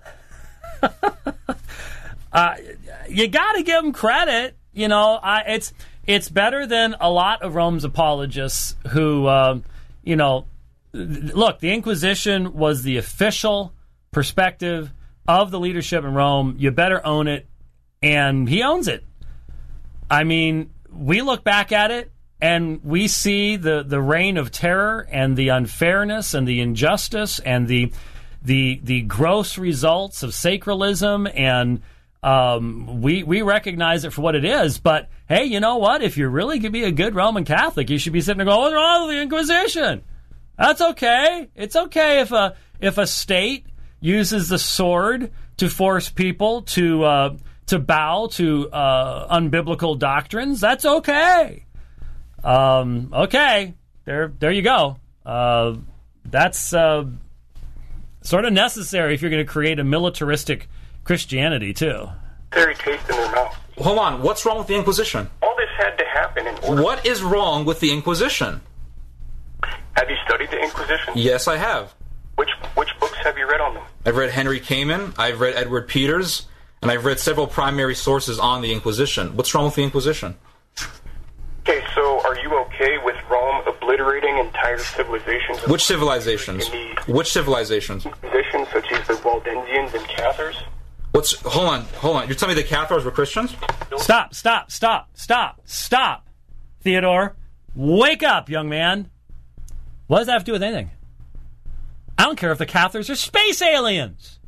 uh, you got to give them credit. You know, I, it's it's better than a lot of Rome's apologists who, um, you know, look, the Inquisition was the official perspective of the leadership in Rome. You better own it, and he owns it. I mean, we look back at it, and we see the, the reign of terror and the unfairness and the injustice and the the the gross results of sacralism, and um, we we recognize it for what it is. But hey, you know what? If you're really going to be a good Roman Catholic, you should be sitting there going, "What's wrong with the Inquisition?" That's okay. It's okay if a if a state uses the sword to force people to uh, to bow to uh, unbiblical doctrines. That's okay. Um, okay, there, there you go. Uh, that's uh, sort of necessary if you're going to create a militaristic Christianity too. very taste in their mouth. Hold on, what's wrong with the Inquisition? All this had to happen in order. What is wrong with the Inquisition? Have you studied the Inquisition? Yes, I have. Which which books have you read on them? I've read Henry Kamen, I've read Edward Peters, and I've read several primary sources on the Inquisition. What's wrong with the Inquisition? Okay, so are you okay with Rome obliterating entire civilizations? Which civilizations? Which civilizations? Inquisition, such as the Waldensians and Cathars? What's? Hold on, hold on. You're telling me the Cathars were Christians? Stop, stop, stop, stop, stop. Theodore, wake up, young man. What does that have to do with anything? I don't care if the Cathars are space aliens.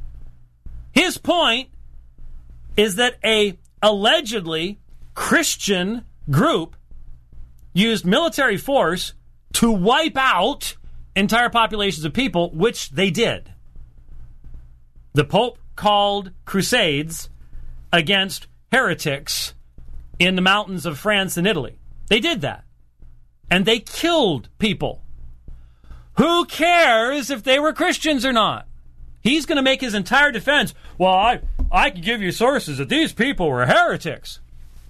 His point is that a allegedly Christian group used military force to wipe out entire populations of people, which they did. The Pope called crusades against heretics in the mountains of France and Italy. They did that. And they killed people. Who cares if they were Christians or not? He's going to make his entire defense. Well, I, I can give you sources that these people were heretics.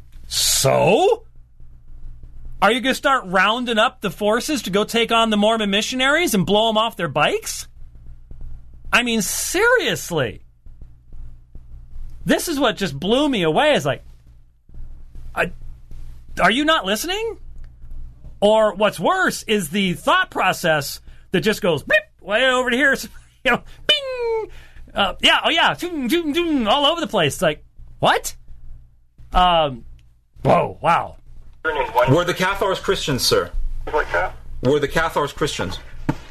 So? Are you going to start rounding up the forces to go take on the Mormon missionaries and blow them off their bikes? I mean, seriously. This is what just blew me away. It's like, I, are you not listening? Or what's worse is the thought process that just goes beep, way over to here, you know, bing, uh, yeah, oh yeah, zoom, zoom, zoom, all over the place. It's like, what? Um, whoa, wow. Were the Cathars Christians, sir? Like that? Were the Cathars Christians?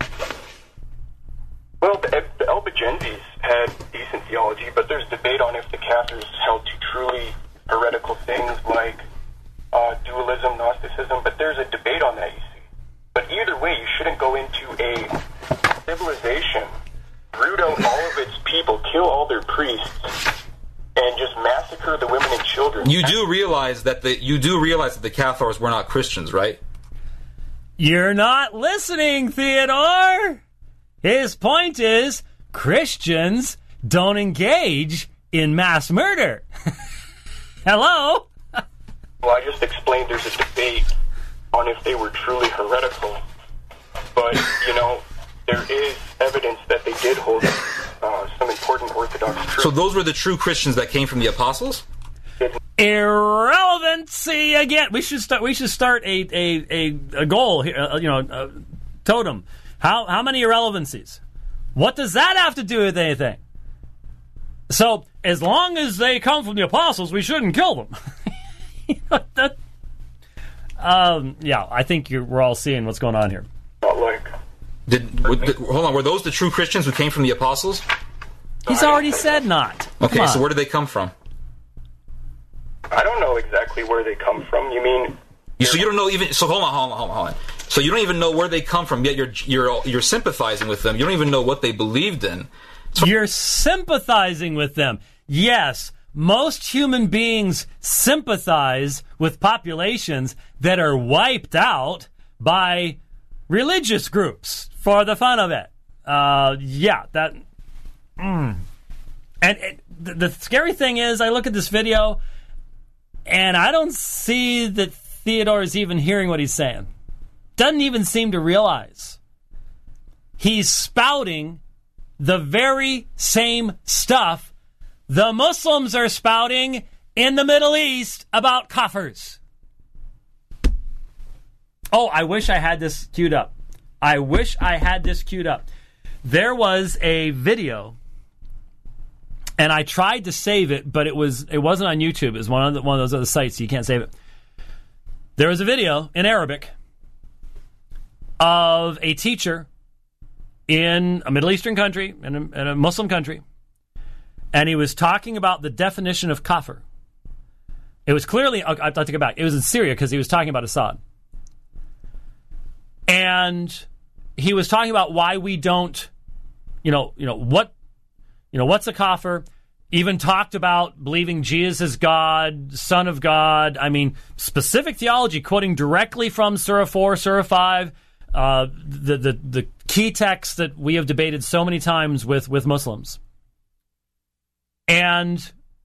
Well, the, the Albigenses had decent theology, but there's debate on if the Cathars held to truly heretical things like uh, dualism, Gnosticism, but there's a debate on that, you see. But either way, you shouldn't go into a civilization, root out all of its people, kill all their priests, and just massacre the women and children. You do realize that the you do realize that the Cathars were not Christians, right? You're not listening, Theodore. His point is Christians don't engage in mass murder. Hello? Well, I just explained there's a debate on if they were truly heretical. But, you know, there is evidence that they did hold uh, some important Orthodox truths. So those were the true Christians that came from the apostles? Irrelevancy again. We should start. We should start a a a, a goal here. Uh, you know, a totem. How how many irrelevancies? What does that have to do with anything? So as long as they come from the apostles, we shouldn't kill them. You know, that, um, yeah, I think you're, we're all seeing what's going on here. Not like. Did, were, did hold on? Were those the true Christians who came from the apostles? He's already said not. Okay, so where did they come from? I don't know exactly where they come from. You mean? You, so you don't know even. So hold on, hold on, hold on, hold on. So you don't even know where they come from. Yet you're you're you're sympathizing with them. You don't even know what they believed in. So, you're sympathizing with them. Yes, most human beings sympathize with populations that are wiped out by religious groups for the fun of it. Uh, yeah, that. Mm. And it, the, the scary thing is, I look at this video, and I don't see that Theodore is even hearing what he's saying. Doesn't even seem to realize. He's spouting the very same stuff the Muslims are spouting in the Middle East about kafirs. Oh, I wish I had this queued up. I wish I had this queued up. There was a video, and I tried to save it, but it was it wasn't on YouTube. It was one of the, one of those other sites, so you can't save it. There was a video in Arabic of a teacher in a Middle Eastern country, in a, in a Muslim country, and he was talking about the definition of kafir. It was clearly, I'll, I'll take it back, it was in Syria because he was talking about Assad. And he was talking about why we don't, you know, you know, what, you know, what's a kafir? Even talked about believing Jesus is God, Son of God. I mean, specific theology, quoting directly from Surah four, Surah five, uh, the, the, the key texts that we have debated so many times with, with Muslims. And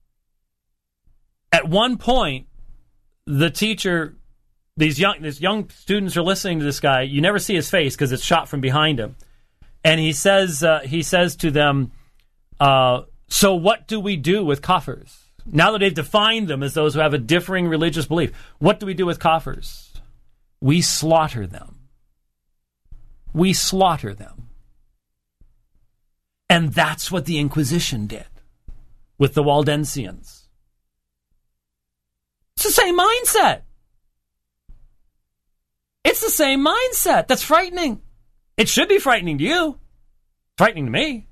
at one point, the teacher, these young, these young students are listening to this guy. You never see his face because it's shot from behind him. And he says, uh, he says to them, uh, so what do we do with kafirs? Now that they've defined them as those who have a differing religious belief, what do we do with kafirs? We slaughter them. We slaughter them. And that's what the Inquisition did with the Waldensians. It's the same mindset. It's the same mindset. That's frightening. It should be frightening to you. Frightening to me.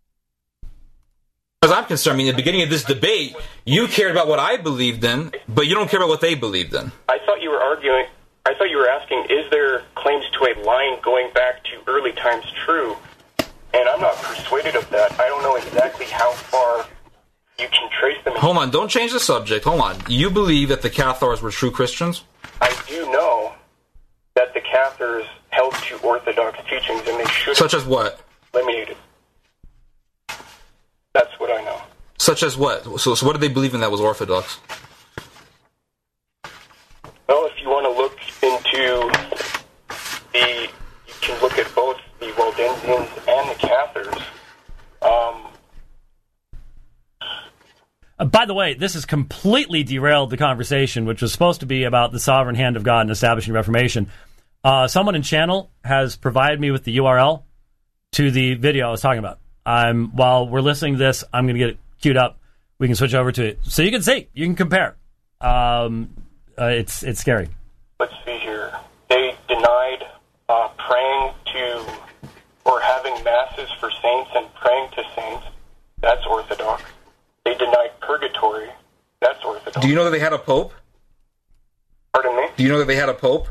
As I'm concerned, I mean, at the beginning of this debate, you cared about what I believed in, but you don't care about what they believed in. I thought you were arguing, I thought you were asking, is there claims to a line going back to early times true? And I'm not persuaded of that. I don't know exactly how far you can trace them. Hold on, don't change the subject. Hold on. You believe that the Cathars were true Christians? I do know that the Cathars held to Orthodox teachings, and they should Such as what? eliminated. That's what I know. Such as what? So, so what did they believe in that was Orthodox? Well, if you want to look into the, you can look at both the Waldensians and the Cathars. Um, Uh, by the way, this has completely derailed the conversation, which was supposed to be about the sovereign hand of God and establishing Reformation. Uh, someone in channel has provided me with the U R L to the video I was talking about. Um, while we're listening to this, I'm going to get it queued up. We can switch over to it. So you can see, you can compare. Um, uh, it's it's scary. Let's see here. They denied uh, praying to, or having masses for saints and praying to saints. That's orthodox. They denied purgatory. That's orthodox. Do you know that they had a pope? Pardon me? Do you know that they had a pope?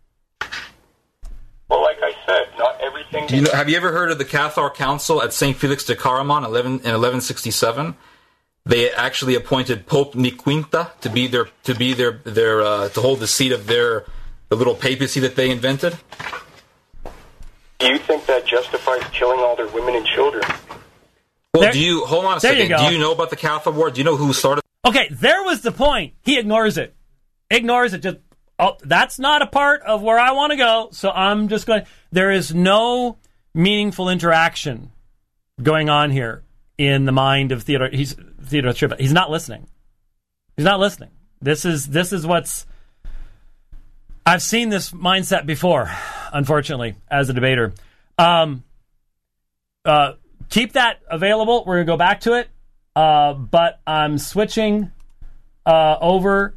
Well, like I said, not everything... Do you know, have you ever heard of the Cathar Council at Saint Felix de Caramon eleven, in eleven sixty-seven? They actually appointed Pope Niquinta to be their to be their their uh, to hold the seat of their the little papacy that they invented. Do you think that justifies killing all their women and children? Well, There- do you hold on a there you second? go. Do you know about the Cathar War? Do you know who started? Okay, there was the point. He ignores it. Ignores it. Just, oh, that's not a part of where I want to go, so I'm just going... There is no meaningful interaction going on here in the mind of Theodore. He's Theodore Tripp. He's not listening. He's not listening. This is this is what's... I've seen this mindset before, unfortunately, as a debater. Um, uh, keep that available. We're going to go back to it. Uh, but I'm switching uh, over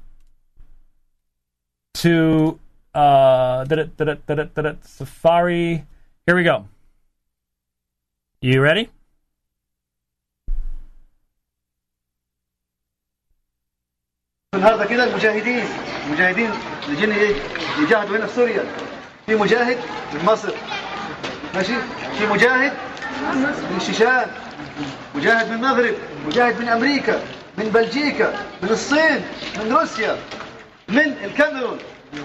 to uh, da-da, da-da, da-da, da-da, Safari. Here we go. You ready? النهارده كده المجاهدين مجاهدين الجن ايه يجاهدوا هنا في سوريا في مجاهد من مصر ماشي في مجاهد من الشيشان مجاهد من المغرب مجاهد من امريكا من بلجيكا من الصين من روسيا من الكاميرون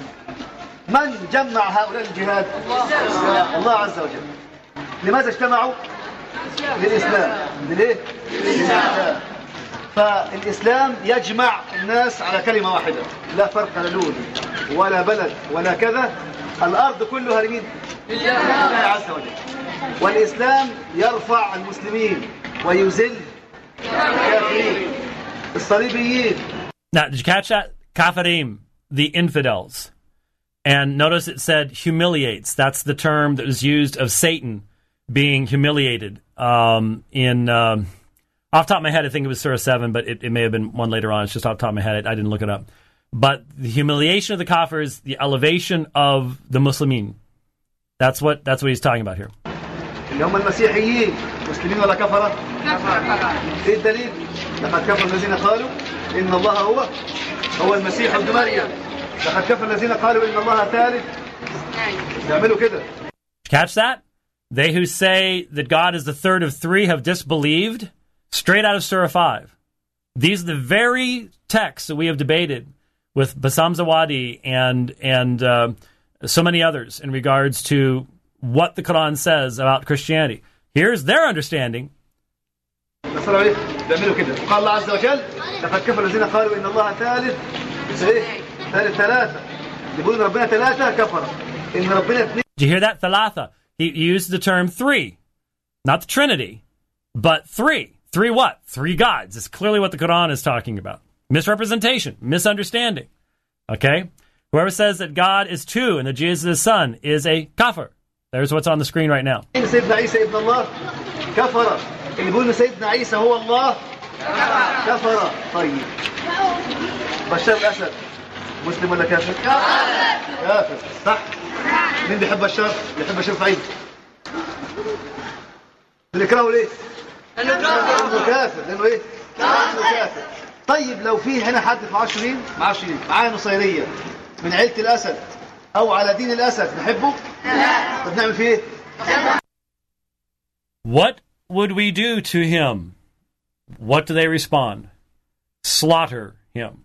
من جمع هؤلاء الجهاد الله عز وجل لماذا اجتمعوا للاسلام ليه للاسلام فالإسلام يجمع الناس على كلمة واحدة لا فرق لا لون ولا بلد ولا كذا الأرض كلها لمين؟ لله عز وجل والإسلام يرفع المسلمين ويذل الكافرين الصليبيين. Now, did you catch that? Kafirim, the infidels. And notice it said humiliates. That's the term that was used of Satan being humiliated um, in... Um, Off the top of my head, I think it was Surah seven, but it, it may have been one later on. It's just off the top of my head. I, I didn't look it up. But the humiliation of the kafirs, the elevation of the Muslimin. That's what that's what he's talking about here. اللي هم المسيحيين مسلمين ولا كفرة؟ ايه الدليل؟ لقد كفر الذين قالوا إن الله هو هو المسيح ابن مريم. لقد كفر الذين قالوا إن الله ثالث. يعملوا كده. Catch that? They who say that God is the third of three have disbelieved. Straight out of Surah five. These are the very texts that we have debated with Bassam Zawadi and and uh, so many others in regards to what the Quran says about Christianity. Here's their understanding. بيعملوا كده. قال الله عز وجل لقد كفر الذين قالوا إن الله ثالث ثالث ثلاثة. يقولون ربنا ثلاثة كفر. إن ربنا اثنين. Did you hear that? Thalatha. He used the term three. Not the Trinity, but three. Three what? Three gods. It's clearly what the Quran is talking about. Misrepresentation, misunderstanding. Okay? Whoever says that God is two and that Jesus is his son is a kafir. There's what's on the screen right now. سيدنا عيسى ابن الله كفر. اللي بيقول سيدنا عيسى هو الله كفر. طيب. بشار الأسد مسلم ولا كافر؟ كافر. صح؟ مين بيحب بشار؟ بيحب بشار سعيد. بنكرهه ليه؟ لأنه كافر. لأنه إيه؟ لأنه كافر. طيب لو في هنا حد معاه شيرين معاه شيرين معاه نصيرية من عيلة الأسد أو على دين الأسد نحبه؟ لا. طب نعمل فيه إيه؟ What would we do to him? What do they respond? Slaughter him.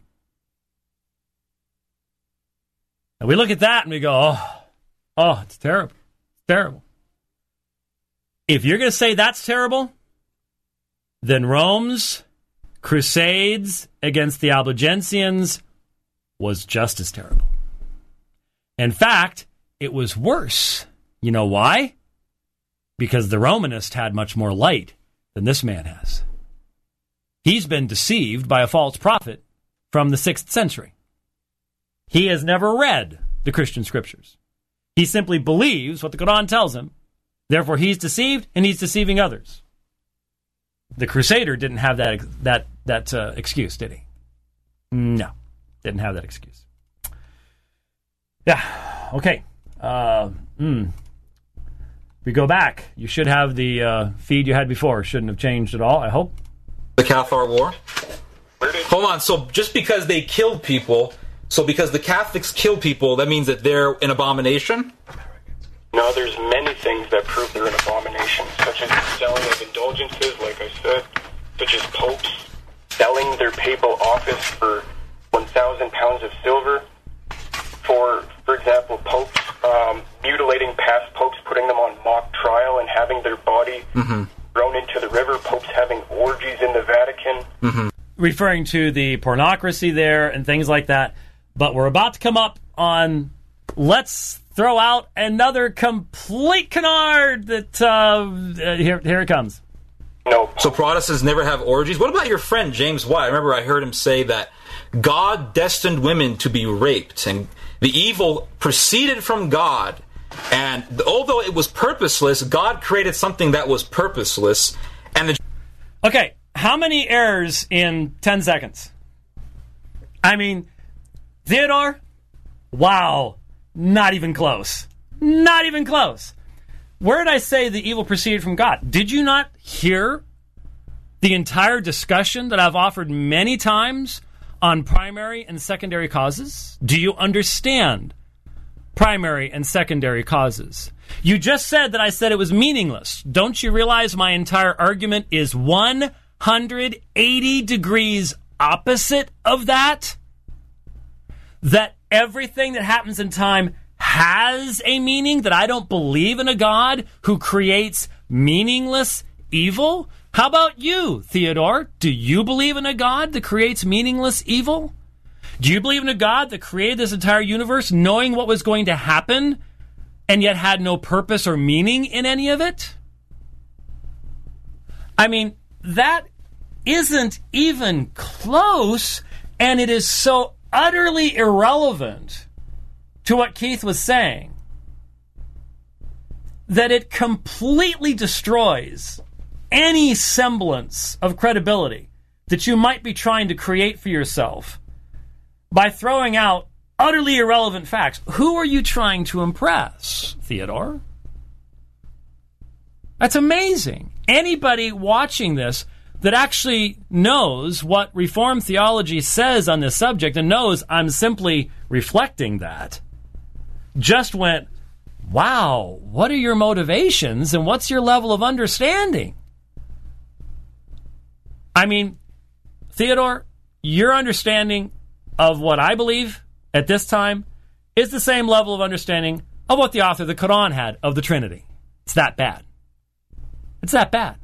And we look at that and we go, oh, oh, it's terrible. It's terrible. If you're going to say that's terrible, then Rome's crusades against the Albigensians was just as terrible. In fact, it was worse. You know why? Because the Romanist had much more light than this man has. He's been deceived by a false prophet from the sixth century. He has never read the Christian scriptures. He simply believes what the Quran tells him. Therefore, he's deceived, and he's deceiving others. The Crusader didn't have that that that uh, excuse, did he? No, didn't have that excuse. Yeah, okay. Uh, mm. We go back. You should have the uh, feed you had before. Shouldn't have changed at all, I hope. The Cathar War? Hold on, so just because they killed people, so because the Catholics kill people, that means that they're an abomination? No, there's many things that prove they're an abomination, such as the selling of indulgences, like I said, such as popes selling their papal office for one thousand pounds of silver. For, for example, popes um, mutilating past popes, putting them on mock trial and having their body mm-hmm. thrown into the river, popes having orgies in the Vatican. Mm-hmm. Referring to the pornocracy there and things like that. But we're about to come up on, let's throw out another complete canard that, uh, uh, here, here it comes. No. So Protestants never have orgies? What about your friend James White? I remember I heard him say that God destined women to be raped, and the evil proceeded from God, and although it was purposeless, God created something that was purposeless. And the okay, how many errors in ten seconds? I mean, Theodore, wow, not even close. Not even close. Where did I say the evil proceeded from God? Did you not hear the entire discussion that I've offered many times on primary and secondary causes? Do you understand primary and secondary causes? You just said that I said it was meaningless. Don't you realize my entire argument is one hundred eighty degrees opposite of that? That everything that happens in time has a meaning, that I don't believe in a God who creates meaningless evil? How about you, Theodore? Do you believe in a God that creates meaningless evil? Do you believe in a God that created this entire universe knowing what was going to happen and yet had no purpose or meaning in any of it? I mean, that isn't even close, and it is so utterly irrelevant to what Keith was saying that it completely destroys any semblance of credibility that you might be trying to create for yourself by throwing out utterly irrelevant facts. Who are you trying to impress, Theodore? That's amazing. Anybody watching this that actually knows what Reformed theology says on this subject and knows I'm simply reflecting that just went, wow, what are your motivations and what's your level of understanding? I mean, Theodore, your understanding of what I believe at this time is the same level of understanding of what the author of the Quran had of the Trinity. It's that bad. It's that bad.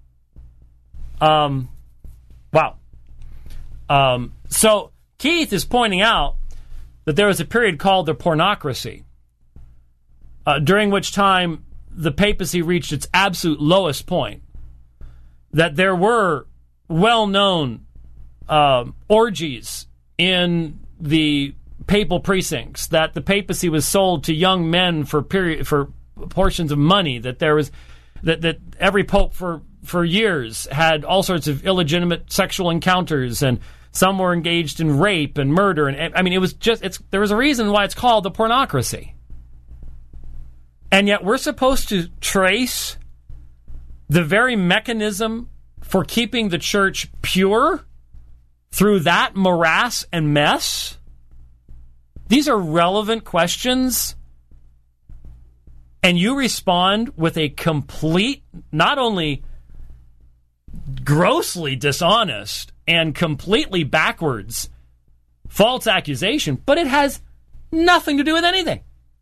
Um, wow. Um, so Keith is pointing out that there was a period called the pornocracy, uh, during which time the papacy reached its absolute lowest point, that there were well-known uh, orgies in the papal precincts, that the papacy was sold to young men for period for portions of money, that there was that that every pope for for years had all sorts of illegitimate sexual encounters, and some were engaged in rape and murder, and I mean it was just it's there was a reason why it's called the pornocracy. And yet we're supposed to trace the very mechanism for keeping the church pure through that morass and mess? These are relevant questions, and you respond with a complete, not only grossly dishonest and completely backwards false accusation, but it has nothing to do with anything.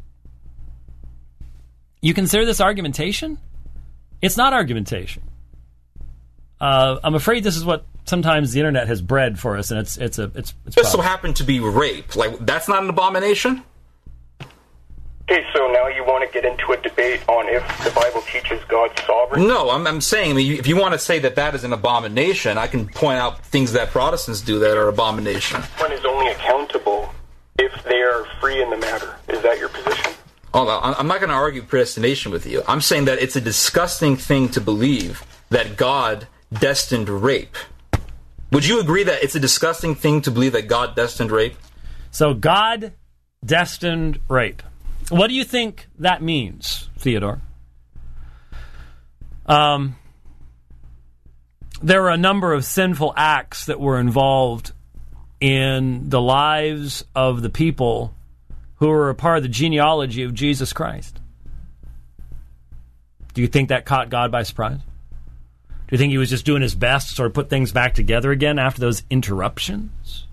You consider this argumentation? It's not argumentation. Uh, I'm afraid this is what sometimes the internet has bred for us, and it's it's a it's. it's just so happened to be rape. Like, that's not an abomination? Okay, so now you want to get into a debate on if the Bible teaches God's sovereignty? No, I'm, I'm saying, I mean, if you want to say that that is an abomination, I can point out things that Protestants do that are abomination. One is only accountable if they are free in the matter. Is that your position? Oh, I'm not going to argue predestination with you. I'm saying that it's a disgusting thing to believe that God destined rape. Would you agree that it's a disgusting thing to believe that God destined rape? So God destined rape. What do you think that means, Theodore? Um, there were a number of sinful acts that were involved in the lives of the people who were a part of the genealogy of Jesus Christ. Do you think that caught God by surprise? Do you think he was just doing his best to sort of put things back together again after those interruptions?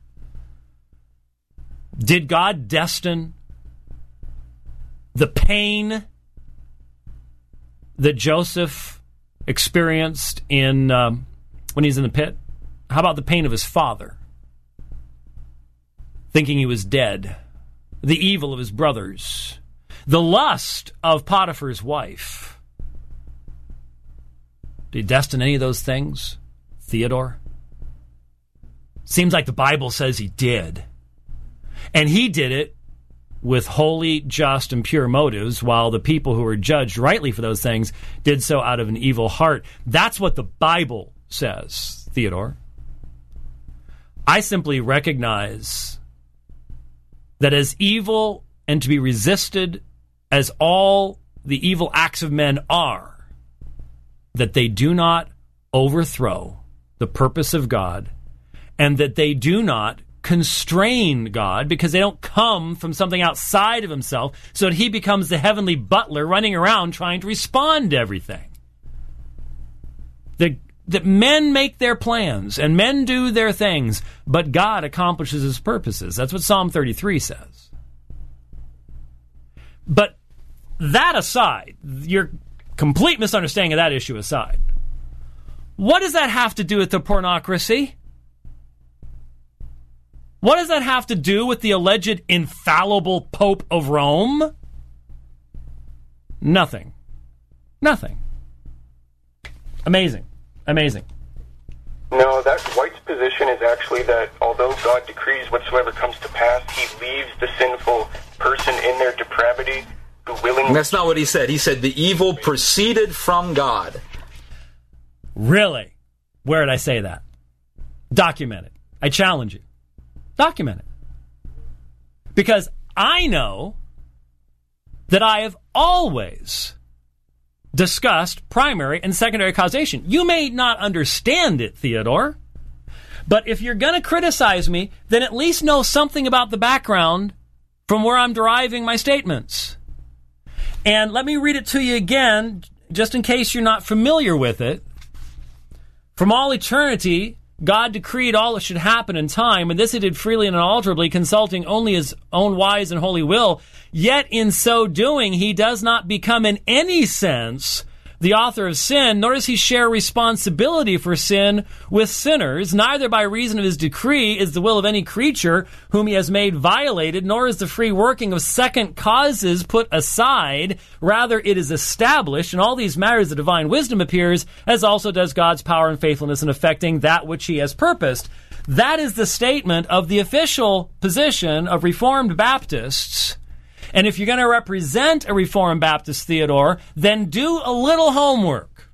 Did God destine the pain that Joseph experienced in um, when he's in the pit? How about the pain of his father, thinking he was dead? The evil of his brothers, the lust of Potiphar's wife. Did he destine any of those things, Theodore? Seems like the Bible says he did. And he did it with holy, just, and pure motives, while the people who were judged rightly for those things did so out of an evil heart. That's what the Bible says, Theodore. I simply recognize that as evil and to be resisted as all the evil acts of men are, that they do not overthrow the purpose of God, and that they do not constrain God, because they don't come from something outside of himself so that he becomes the heavenly butler running around trying to respond to everything. The That men make their plans and men do their things, but God accomplishes his purposes. That's what Psalm thirty-three says. But that aside, your complete misunderstanding of that issue aside, what does that have to do with the pornocracy? What does that have to do with the alleged infallible Pope of Rome? Nothing. Nothing. Amazing. Amazing. No, that White's position is actually that although God decrees whatsoever comes to pass, he leaves the sinful person in their depravity who willingly... That's not what he said. He said the evil proceeded from God. Really? Where did I say that? Document it. I challenge you. Document it. Because I know that I have always discussed primary and secondary causation. You may not understand it, Theodore, but if you're going to criticize me, then at least know something about the background from where I'm deriving my statements. And let me read it to you again, just in case you're not familiar with it. From all eternity, God decreed all that should happen in time, and this he did freely and unalterably, consulting only his own wise and holy will. Yet in so doing, he does not become in any sense the author of sin, nor does he share responsibility for sin with sinners. Neither by reason of his decree is the will of any creature whom he has made violated, nor is the free working of second causes put aside. Rather, it is established. In all these matters, the divine wisdom appears, as also does God's power and faithfulness in effecting that which he has purposed. That is the statement of the official position of Reformed Baptists. And if you're going to represent a Reformed Baptist, Theodore, then do a little homework.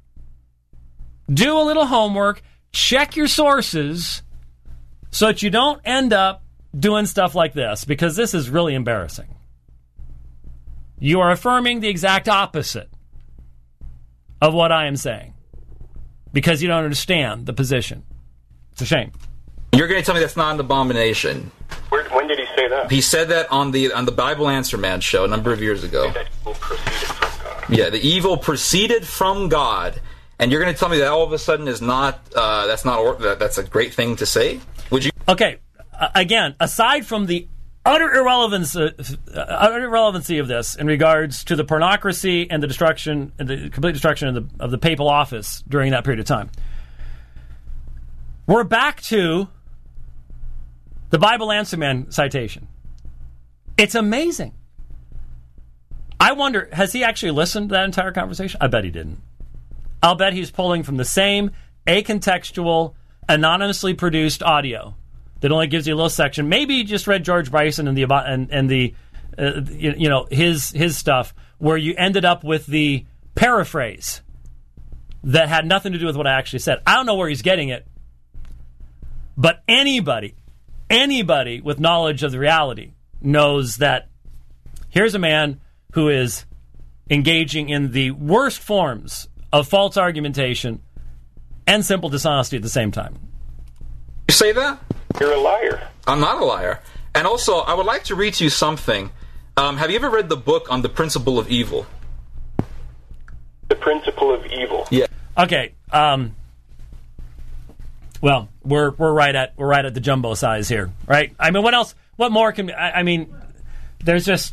Do a little homework. Check your sources so that you don't end up doing stuff like this, because this is really embarrassing. You are affirming the exact opposite of what I am saying because you don't understand the position. It's a shame. You're going to tell me that's not an abomination. Where, when did he say that? He said that on the on the Bible Answer Man show a number of years ago. That evil proceeded from God. Yeah, the evil proceeded from God, and you're going to tell me that all of a sudden is not uh, that's not or, that, that's a great thing to say? Would you? Okay, uh, again, aside from the utter irrelevance, uh, utter irrelevancy of this in regards to the pornocracy and the destruction, and the complete destruction of the of the papal office during that period of time, we're back to the Bible Answer Man citation. It's amazing. I wonder, has he actually listened to that entire conversation? I bet he didn't. I'll bet he's pulling from the same acontextual, anonymously produced audio that only gives you a little section. Maybe he just read George Bryson and the and, and the uh, you, you know, his his stuff, where you ended up with the paraphrase that had nothing to do with what I actually said. I don't know where he's getting it, but anybody, anybody with knowledge of the reality knows that here's a man who is engaging in the worst forms of false argumentation and simple dishonesty at the same time. You say that? You're a liar. I'm not a liar. And also, I would like to read to you something. Um, have you ever read the book on the principle of evil? The principle of evil. Yeah. Okay. Um, well, we're we're right at we're right at the jumbo size here, right? I mean, what else? What more can? I, I mean, there's just.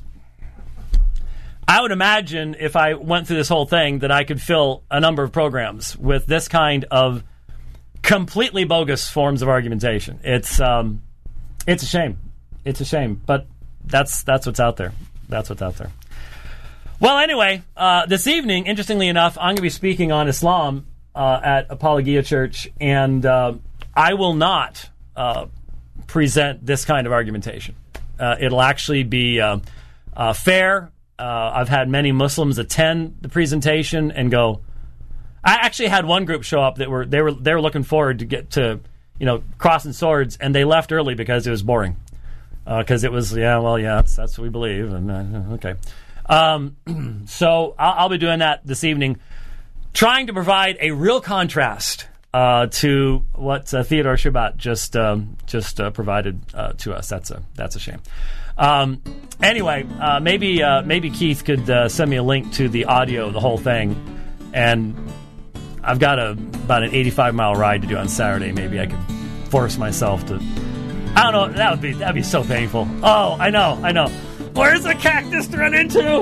I would imagine if I went through this whole thing that I could fill a number of programs with this kind of completely bogus forms of argumentation. It's um, it's a shame. It's a shame, but that's that's what's out there. That's what's out there. Well, anyway, uh, this evening, interestingly enough, I'm going to be speaking on Islam uh, at Apologia Church, and uh, I will not uh, present this kind of argumentation. Uh, it'll actually be uh, uh, fair. Uh, I've had many Muslims attend the presentation and go. I actually had one group show up that were they were they were looking forward to get to you know crossing swords, and they left early because it was boring. Because uh, it was yeah well yeah that's that's what we believe, and uh, okay. Um, so I'll, I'll be doing that this evening, trying to provide a real contrast uh, to what uh, Theodore Shabbat just um, just uh, provided uh, to us. That's a that's a shame. Um, anyway, uh, maybe uh, maybe Keith could uh, send me a link to the audio of the whole thing, and I've got a about an eighty-five mile ride to do on Saturday. Maybe I could force myself to. I don't know. That would be that'd be so painful. Oh, I know, I know. Where's the cactus to run into?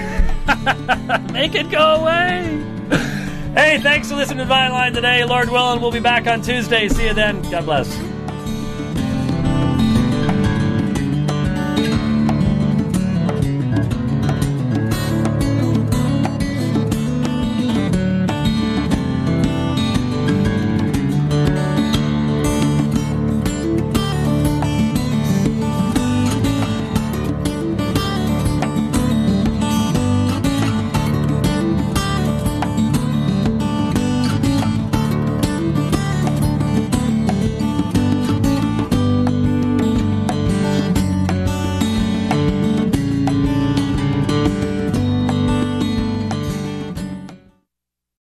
Make it go away. Hey, thanks for listening to Divine Line today. Lord willing, we'll be back on Tuesday. See you then. God bless.